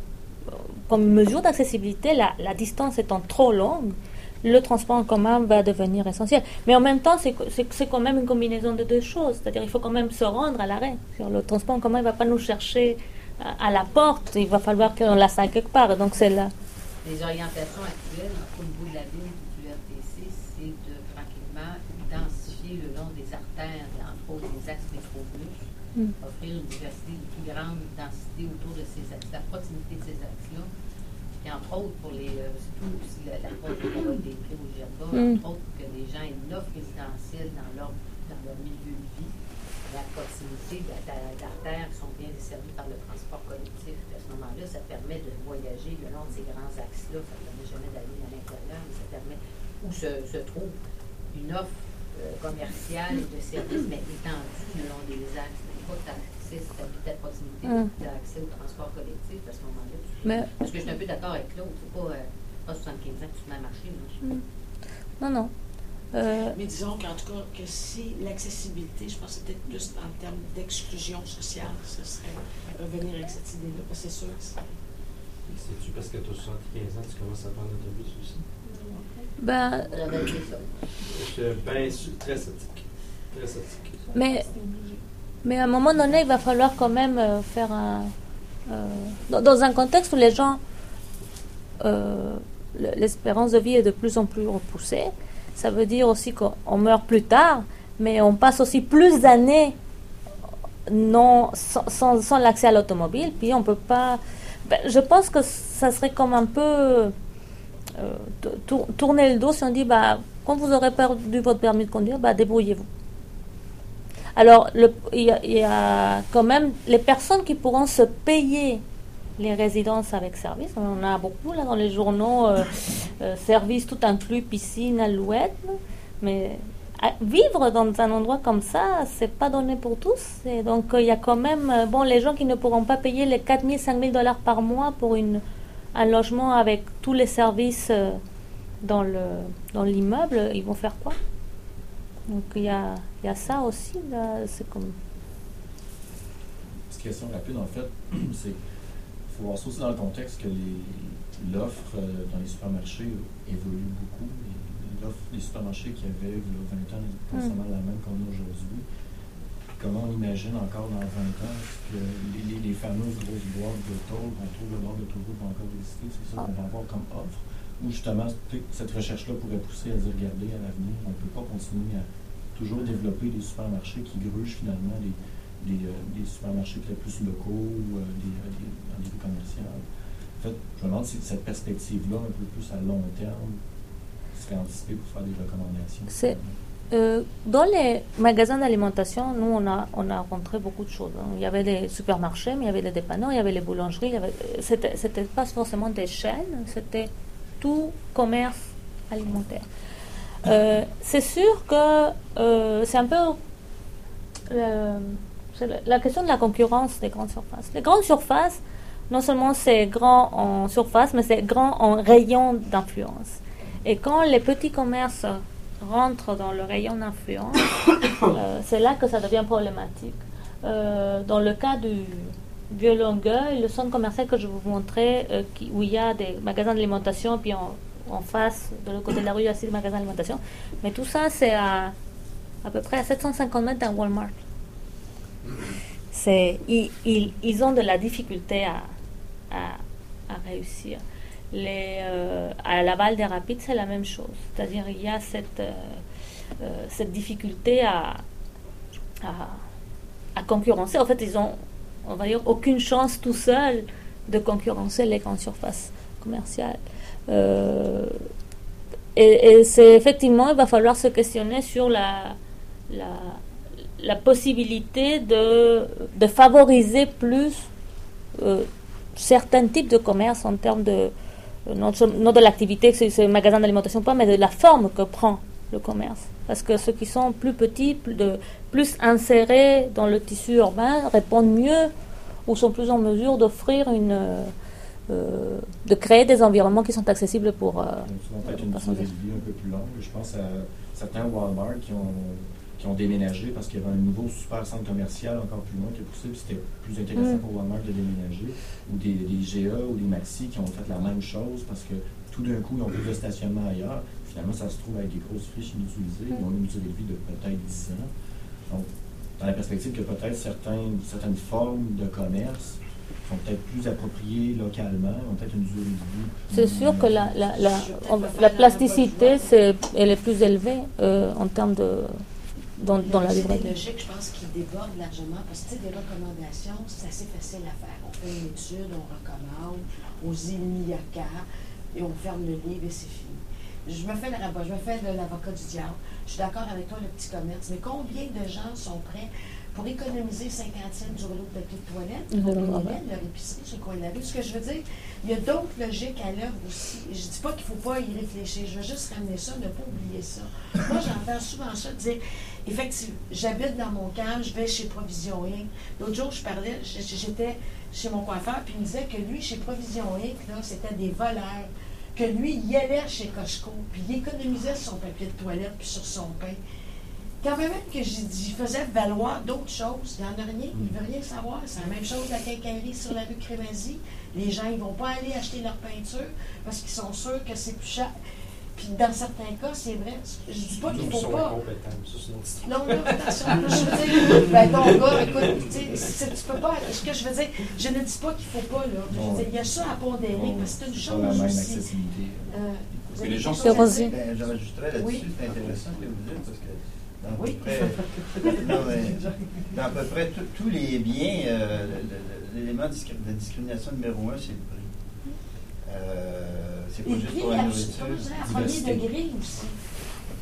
comme mesure d'accessibilité, la, la distance étant trop longue, le transport en commun va devenir essentiel. Mais en même temps, c'est, c'est, c'est quand même une combinaison de deux choses. C'est-à-dire qu'il faut quand même se rendre à l'arrêt. Le transport en commun ne va pas nous chercher à, à la porte. Il va falloir qu'on la sache quelque part. Donc c'est là. Les orientations actuelles au niveau de la ville du R T C, c'est de tranquillement densifier le long des artères, entre autres des axes métrobus, mm. offrir une diversité, une plus grande densité autour de ces axes, la proximité de ces axes-là. Et entre autres, pour les, euh, c'est tout aussi la, la projet de des prix au Gerba, mm. entre autres, pour que les gens aient une offre résidentielle dans leur, dans leur milieu de vie, la proximité d'artères qui sont bien desservies par le transport collectif. À ce moment-là, ça permet de voyager le long de ces grands axes-là. Ça ne permet jamais d'aller à l'intérieur, mais ça permet où se, se trouve une offre euh, commerciale et de services, mais étendue le long des axes. Mais pas accès, si tu habites à proximité, mm. tu as accès au transport collectif à ce moment-là. Mais, parce que je suis un peu d'accord avec Claude, c'est pas, euh, pas soixante-quinze ans que tu te mets à marcher. Mm. Non, non. Euh, Mais disons qu'en tout cas, que si l'accessibilité, je pense que c'est peut-être plus en termes d'exclusion sociale, ce serait revenir avec cette idée-là, parce que c'est sûr que c'est... C'est-tu parce que tu as soixante-quinze ans, tu commences à prendre l'autobus aussi? Ben... Je suis ben, très sceptique. Très sceptique. Mais, mais à un moment donné, il va falloir quand même euh, faire un... Euh, dans, dans un contexte où les gens... Euh, l'espérance de vie est de plus en plus repoussée, ça veut dire aussi qu'on meurt plus tard, mais on passe aussi plus d'années non, sans, sans, sans l'accès à l'automobile, puis on peut pas... Ben, je pense que ça serait comme un peu euh, tour, tourner le dos si on dit, bah, quand vous aurez perdu votre permis de conduire, bah, débrouillez-vous. Alors, il y, y a quand même les personnes qui pourront se payer les résidences avec service, on en a beaucoup là dans les journaux, euh, euh, service tout inclus, piscine, alouette, mais vivre dans un endroit comme ça, c'est pas donné pour tous. Et donc, il y a quand même, bon, les gens qui ne pourront pas payer les quatre mille, cinq mille dollars par mois pour une, un logement avec tous les services dans, le, dans l'immeuble, ils vont faire quoi? Donc, il y a, il y a ça aussi, là, c'est comme... Petite question rapide, en fait, c'est qu'il faut voir ça aussi dans le contexte que les, l'offre euh, dans les supermarchés évolue beaucoup. L'offre des supermarchés qu'il y avait il y a vingt ans n'est pas nécessairement la même qu'on a aujourd'hui. Comment on imagine encore dans vingt ans que les, les, les fameuses grosses boîtes de tôle qu'on trouve le bord de l'autoroute vont encore exister? C'est ça qu'on va avoir comme offre? Ou justement, cette recherche-là pourrait pousser à dire, regardez, à l'avenir, on ne peut pas continuer à toujours développer des supermarchés qui grugent finalement des, des, euh, des supermarchés peut-être plus locaux ou euh, des, euh, des, dans des rues commerciales. En fait, je me demande si cette perspective-là, un peu plus à long terme, serait anticipée pour faire des recommandations. C'est, euh, dans les magasins d'alimentation, nous, on a, on a rencontré beaucoup de choses. Hein. Il y avait les supermarchés, mais il y avait les dépanneurs, il y avait les boulangeries. Il y avait, c'était, c'était pas forcément des chaînes, c'était tout commerce alimentaire. Euh, c'est sûr que euh, c'est un peu euh, c'est la, la question de la concurrence des grandes surfaces. Les grandes surfaces, non seulement c'est grand en surface, mais c'est grand en rayon d'influence. Et quand les petits commerces rentrent dans le rayon d'influence, euh, c'est là que ça devient problématique. Euh, dans le cas du Vieux Longueuil, le centre commercial que je vous montrais, euh, qui, où il y a des magasins d'alimentation, puis en, en face, de l'autre côté de la rue, il y a aussi des magasins d'alimentation. Mais tout ça, c'est à, à peu près à sept cent cinquante mètres d'un Walmart. C'est, ils, ils, ils ont de la difficulté à, à, à réussir. Les, euh, à Laval des Rapides, c'est la même chose. C'est-à-dire il y a cette, euh, euh, cette difficulté à, à, à concurrencer. En fait, ils ont, on va dire, aucune chance tout seuls de concurrencer les grandes surfaces commerciales. Euh, et, et c'est effectivement, il va falloir se questionner sur la, la, la possibilité de, de favoriser plus euh, certains types de commerce en termes de non, non de l'activité, c'est, c'est magasin d'alimentation pas, mais de la forme que prend le commerce. Parce que ceux qui sont plus petits, plus, de, plus insérés dans le tissu urbain, répondent mieux ou sont plus en mesure d'offrir une, euh, de créer des environnements qui sont accessibles pour. Euh, souvent peut-être une durée de vie un peu plus longue. Je pense à certains Walmart qui ont qui ont déménagé parce qu'il y avait un nouveau super centre commercial encore plus loin qui a poussé, puis c'était plus intéressant mm. pour Walmart de déménager, ou des, des G A ou des Maxi qui ont fait la même chose parce que tout d'un coup, ils ont plus de stationnement ailleurs. Finalement, ça se trouve avec des grosses friches inutilisées. Ils ont une durée de vie de peut-être dix ans. Donc, dans la perspective que peut-être certains, certaines formes de commerce sont peut-être plus appropriées localement, ont peut-être une durée de vie. C'est sûr que la, la, la, la plasticité, c'est, elle est plus élevée euh, en termes de... Dans, dans la c'est des logiques, je pense, qui débordent largement parce que des recommandations, c'est assez facile à faire. On fait une étude, on recommande, on dit il n'y a qu'à, et on ferme le livre et c'est fini. Je me fais le rabat, je me fais de l'avocat du diable. Je suis d'accord avec toi, le petit commerce, mais combien de gens sont prêts pour économiser cinquante cents du rouleau de papier de toilette, pour mmh. leur épicerie sur le coin de la rue? Ce que je veux dire, il y a d'autres logiques à l'œuvre aussi. Je ne dis pas qu'il ne faut pas y réfléchir, je veux juste ramener ça, ne pas oublier ça. Moi, j'entends souvent ça, dire, effectivement, j'habite dans mon camp, je vais chez Provision Inc. L'autre jour, je parlais, j'étais chez mon coiffeur, puis il me disait que lui, chez Provision Inc, là, c'était des voleurs, que lui, il allait chez Costco, puis il économisait sur son papier de toilette, puis sur son pain. Quand même que j'y faisais valoir d'autres choses, il n'y en a rien, il ne veut rien savoir. C'est la même chose la quincaillerie sur la rue Crémazie. Les gens, ils ne vont pas aller acheter leur peinture parce qu'ils sont sûrs que c'est plus cher. Puis dans certains cas, c'est vrai. Je ne dis pas qu'il ne faut pas. Non, non, attention. Je veux dire, ben ton gars, écoute, tu sais, tu peux pas. Ce que je veux dire, je ne dis pas qu'il ne faut pas, là. Je veux dire, il y a ça à pondérer parce que c'est une chose aussi. Euh, mais les gens sont. Ben, j'ajouterais là-dessus, oui. C'est intéressant ce que vous dites parce que. Dans, oui. à peu près, non, mais, dans à peu près tous les biens, euh, l'élément de discrimination numéro un, c'est le prix. Euh, c'est pas et juste puis, pour la nourriture. À premier degré aussi.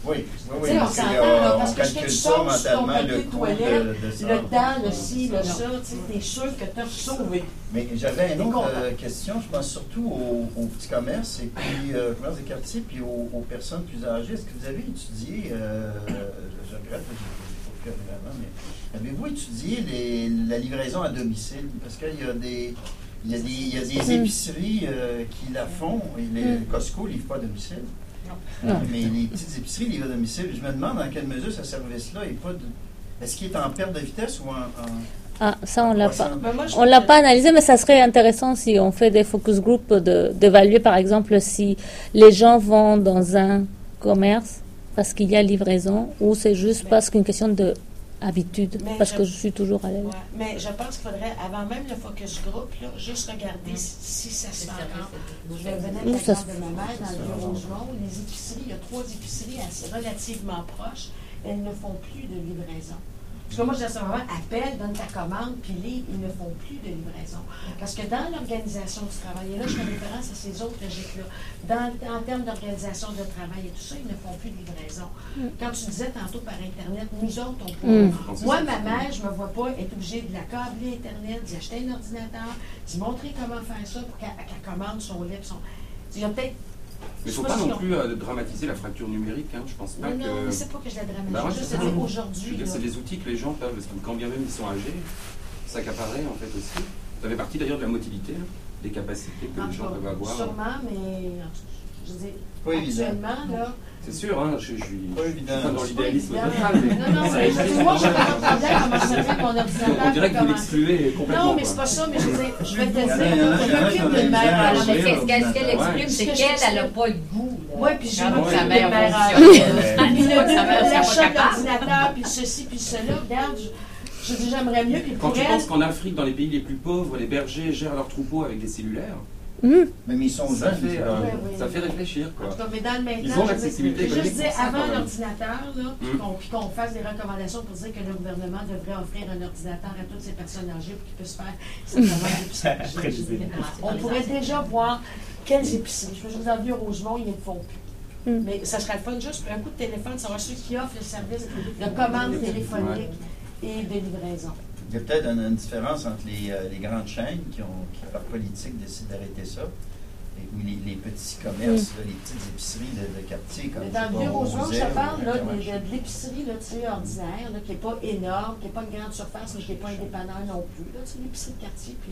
Oui, oui, oui. On Parce, s'entend, que, là, on parce que ce que calcule tu ça sauves sur ton mentalement, papier le de coût toilette, de, de ça. le temps, le ci, le ça, tu es sûr que tu as sauvé. Mais j'avais une T'es autre content. euh, question, je pense surtout aux, aux petits commerces et puis euh, commerces de quartier, puis aux, aux personnes plus âgées. Est-ce que vous avez étudié, euh, je, je regrette, je n'ai pas pu avant, mais avez-vous étudié les, la livraison à domicile? Parce qu'il y a des, il y a des, il y a des épiceries euh, qui la font, et les Costco ne livrent pas à domicile. Non. Mais les petites épiceries livrent à domicile. Je me demande dans quelle mesure ce service-là est pas de, est-ce qu'il est en perte de vitesse ou en... en Ah, ça, on l'a pas. Ben, moi, je On l'a pas analysé, mais ça serait intéressant si on fait des focus group de, d'évaluer, par exemple, si les gens vont dans un commerce parce qu'il y a livraison ou c'est juste Mais- parce qu'une question de habitude, Mais parce je- que je suis toujours à l'aise. Ouais, mais je pense qu'il faudrait, avant même le focus group, là, juste regarder Mm. si, si ça se C'est fait ça, encore. c'est- Je vais venir Où de ça l'exemple se- de ma mère dans le Vieux-Rosemont. Les épiceries, il y a trois épiceries assez relativement proches. Elles ne font plus de livraison. Parce que moi, je dis à ce moment, appelle, donne ta commande, puis livre, ils ne font plus de livraison. Parce que dans l'organisation du travail, et là, je fais référence à ces autres logiques-là, dans, en termes d'organisation de travail et tout ça, ils ne font plus de livraison. Quand tu disais tantôt par Internet, nous autres, on peut. Mm. Moi, ma mère, je ne me vois pas être obligée de la câbler Internet, d'y acheter un ordinateur, d'y montrer comment faire ça pour qu'elle qu'elle commande son lait. Son... Il y a peut-être. Mais il ne faut je sais pas si non on- plus euh, dramatiser la fracture numérique. Hein. Je pense pas Non, que. non, mais c'est pas que je la dramatise. Bah ouais, juste c'est de ça. dire Je veux aujourd'hui. dire, là. c'est des outils que les gens peuvent, parce que quand bien même ils sont âgés, ça qu'apparaît en fait aussi. Ça fait partie d'ailleurs de la motilité, hein, des capacités que En les tout gens cas, peuvent avoir. Sûrement, mais en tout cas, je veux dire, Pas évident. actuellement, là. C'est sûr, hein, je, je suis Pas je suis évident. pas dans c'est pas l'idéalisme évident. total. Mais Non, non, mais je veux dire, moi, je n'ai pas de problème à m'en servir mon ordinateur. on dirait que vous comment- l'excluez complètement. Non, mais quoi. c'est pas ça, mais je veux dire, je vais te Il y en a- dire, il y en a- je il y en a m'occupe qui ont de d'une la mère misère à Non, âgée. mais gérer. qu'est-ce qu'elle ce qu'elle Ouais. exprime, c'est Ce que qu'elle, je elle n'a sais- pas le goût. là. Ouais, puis je Avant m'occupe que sa d'une mère mère fonctionne. âgée. Puis le Sa mère, c'est pas l'achat capable. d'ordinateur, puis ceci, puis cela, regarde, je, je dis j'aimerais mieux, puis Quand pour tu elle, penses qu'en Afrique, dans les pays les plus pauvres, les bergers gèrent leurs troupeaux avec des cellulaires, Mm. Même ils sont ça jeunes. fait, c'est euh, pas- Ouais, oui. ça fait réfléchir. en Quoi. tout cas, mais dans le maintenant, Ils ont je veux l'accessibilité dire, je économique dis pour ça, avant quand même. l'ordinateur, là, puis Mm. qu'on puis qu'on fasse des recommandations pour dire que le gouvernement devrait offrir un ordinateur à toutes ces personnes âgées pour qu'ils puissent faire cette demande d'épicerie. Après, Je- je- les On pourrait déjà voir quelles épiceries. Je veux dire, dans le Vieux-Rosemont, ils ne le font plus. Mm. Mais ça serait le fun juste un coup de téléphone, savoir ceux qui offrent le service de commande téléphonique et de livraison. Il y a peut-être une, une différence entre les, euh, les grandes chaînes qui, ont, qui, par politique, décident d'arrêter ça, et ou les, les petits commerces, là, les petites épiceries de, de quartier, comme Mais je dans sais le pas, Vieux-Rosemont, je Roselle te parle ou là, de, Intermarché. de, de l'épicerie là, tu sais, ordinaire, là, qui n'est pas énorme, qui n'est pas une grande surface, mais qui n'est pas un dépanneur non plus. Là, tu sais, l'épicerie de quartier, puis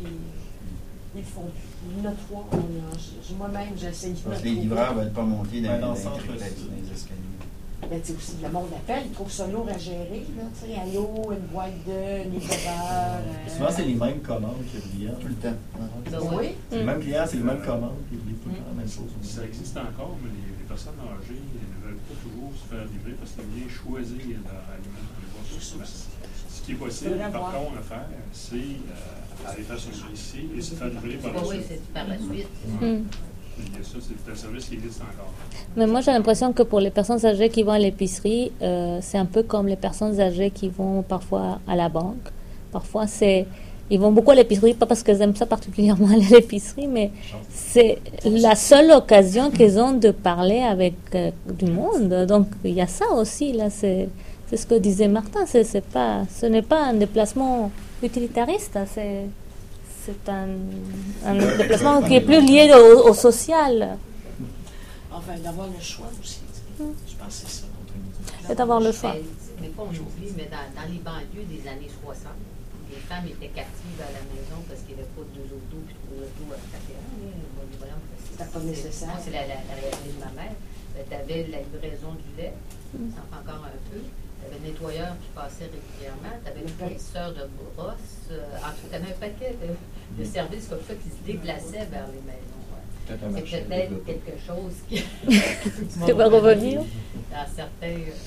ils le font plus. Il y en a trois. on y a- j'ai- Moi-même, j'ai essayé de Parce que les livreurs ne veulent pas monter dans, Ouais, dans dans, le les centre, triplex, c'est- dans les escaliers. Ben, tu sais, aussi, le monde appelle, ils trouvent ça lourd à gérer. Là, tu sais, allô, une boîte de, une livreur. Souvent, c'est les mêmes commandes que le client. Tout le temps. Ben Oui. oui. C'est les mêmes clients, c'est les mêmes commandes, puis ils livrent tout le temps la même chose. Ça existe encore, mais les, les personnes âgées ne veulent pas toujours se faire livrer parce qu'ils viennent choisir leur aliment dans les boîtes sur place. Ce qui est possible, Faudrait par voir. contre, à faire, c'est euh, aller faire son ici et se faire livrer par la Oui, suite. c'est par la suite. Mm. Il y a ça, c'est un service qui existe encore. Mais moi, j'ai l'impression que pour les personnes âgées qui vont à l'épicerie, euh, c'est un peu comme les personnes âgées qui vont parfois à la banque. Parfois, c'est ils vont beaucoup à l'épicerie, pas parce qu'elles aiment ça particulièrement aller à l'épicerie, mais c'est la seule occasion qu'elles ont de parler avec euh, du monde. Donc, il y a ça aussi, là, c'est c'est ce que disait Martin, c'est c'est pas, ce n'est pas un déplacement utilitariste, c'est c'est un, un déplacement qui est plus lié au, au social. Enfin, d'avoir le choix aussi. tu sais. Je pense que c'est ça. C'est d'avoir le choix. Mais, mais pas on oublie, mais dans, dans les banlieues des années soixante, les femmes étaient captives à la maison parce qu'il n'y avait pas deux autos puis trois autos à chacun. C'était pas nécessaire. Moi, c'est la, la, la réalité de ma mère. Tu avais la livraison du lait, ça en fait encore un peu. Tu avais le nettoyeur qui passait régulièrement. Tu avais le polisseur de brosse. Euh, en tout cas, tu avais un paquet de, de services comme ça qui se déplaçaient vers les maisons. Ouais. Peut-être un C'est marché peut-être de- quelque chose qui. Tu vas revenir? Dans certains. euh,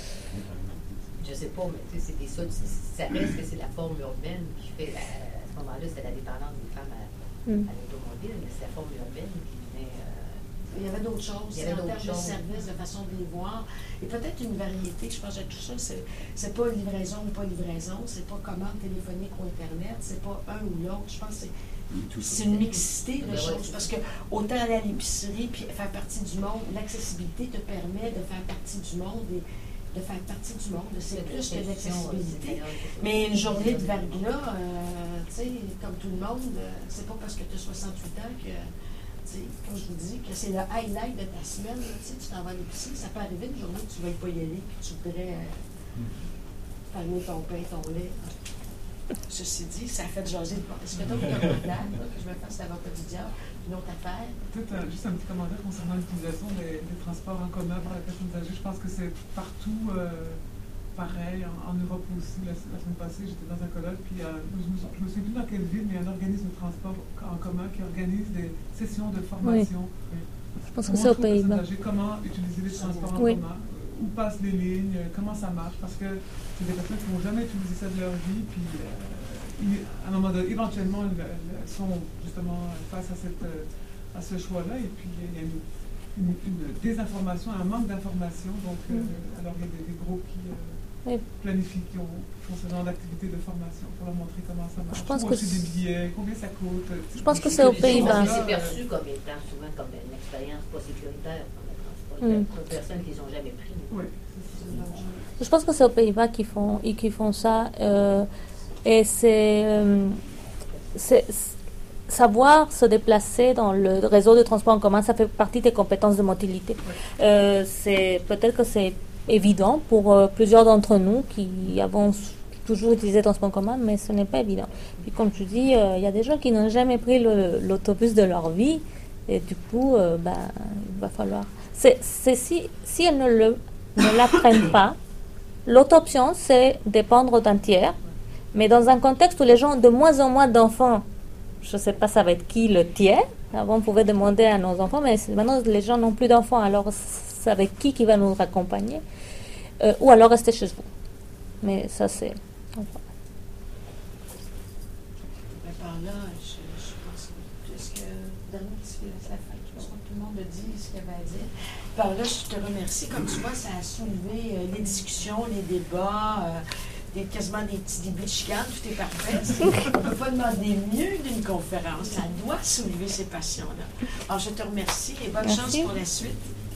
je sais pas, mais tu sais, c'est des ça, ça reste que c'est la forme urbaine qui fait. La, à ce moment-là, c'est la dépendance des femmes à, Mm. à l'automobile, mais c'est la forme urbaine qui venait. euh, Il y avait d'autres choses, Il y avait en d'autres termes de choses. services, de façon de les voir. Et peut-être une variété, je pense que tout ça, c'est, c'est pas livraison ou pas livraison, c'est pas commande téléphonique ou Internet, c'est pas un ou l'autre. Je pense que c'est C'est une mixité de choses. Parce que autant aller à l'épicerie puis faire partie du monde, l'accessibilité te permet de faire partie du monde et de faire partie du monde. C'est plus que l'accessibilité. Mais une journée de verglas, euh, tu sais, comme tout le monde, euh, c'est pas parce que tu as soixante-huit ans que, tu sais, comme je vous dis, que c'est le highlight de ta semaine. Là, tu sais, tu t'en vas à l'épicerie, ça peut arriver une journée que tu ne veuilles pas y aller puis tu voudrais euh, farmer ton pain, ton lait. Ceci dit, ça a fait jaser. Est-ce que tu as un commentaire là, que je me fasse l'avocat du diable, une autre affaire? Peut-être euh, juste un petit commentaire concernant l'utilisation des, des transports en commun par les personnes âgées. Je pense que c'est partout euh, pareil. En, en Europe aussi, la, la semaine passée, j'étais dans un colloque, puis euh, je ne me, je me souviens plus dans quelle ville, mais il y a un organisme de transport en commun qui organise des sessions de formation. Oui. Je pense que c'est aux Pays-Bas. Comment utiliser les transports en oui. commun, où passent les lignes, comment ça marche, parce que c'est des personnes qui n'ont jamais utilisé ça de leur vie, puis euh, à un moment donné, éventuellement, elles, elles sont justement face à, cette, à ce choix-là, et puis il y a une, une, une désinformation, un manque d'information, donc euh, mm. alors il y a des, des groupes qui euh, oui. planifient, qui ont, font ce genre d'activité de formation pour leur montrer comment ça marche. Je pense que c'est des billets, combien ça coûte. Je pense que c'est aux Pays-Bas. C'est perçu comme étant souvent comme une expérience pas sécuritaire dans le transport. Mm. Pour des personnes qui n'ont jamais pris. Oui. Je pense que c'est aux Pays-Bas qui font, qui font ça. Euh, et c'est, euh, c'est savoir se déplacer dans le réseau de transport en commun, ça fait partie des compétences de mobilité. Euh, c'est, peut-être que c'est évident pour euh, plusieurs d'entre nous qui avons toujours utilisé le transport en commun, mais ce n'est pas évident. Puis comme tu dis, il euh, y a des gens qui n'ont jamais pris le, l'autobus de leur vie, et du coup, euh, ben, il va falloir... C'est, c'est si, si elles ne le ne l'apprennent pas. L'autre option, c'est dépendre d'un tiers. Mais dans un contexte où les gens ont de moins en moins d'enfants, je ne sais pas ça va être qui le tiers. Avant, on pouvait demander à nos enfants, mais maintenant, les gens n'ont plus d'enfants. Alors, c'est avec qui qui va nous accompagner euh, ou alors rester chez vous. Mais ça, c'est... Enfin. Mais par là, je, je pense que puisque dernier petit peu la fin, je pense que tout le monde a dit ce qu'il avait à dire. Par là, je te remercie. Comme tu vois, ça a soulevé euh, les discussions, les débats, euh, des, quasiment des petits débuts de chicane. Tout est parfait. On ne peut pas demander mieux d'une conférence. Ça doit soulever ces passions-là. Alors, je te remercie et bonne Merci. chance pour la suite.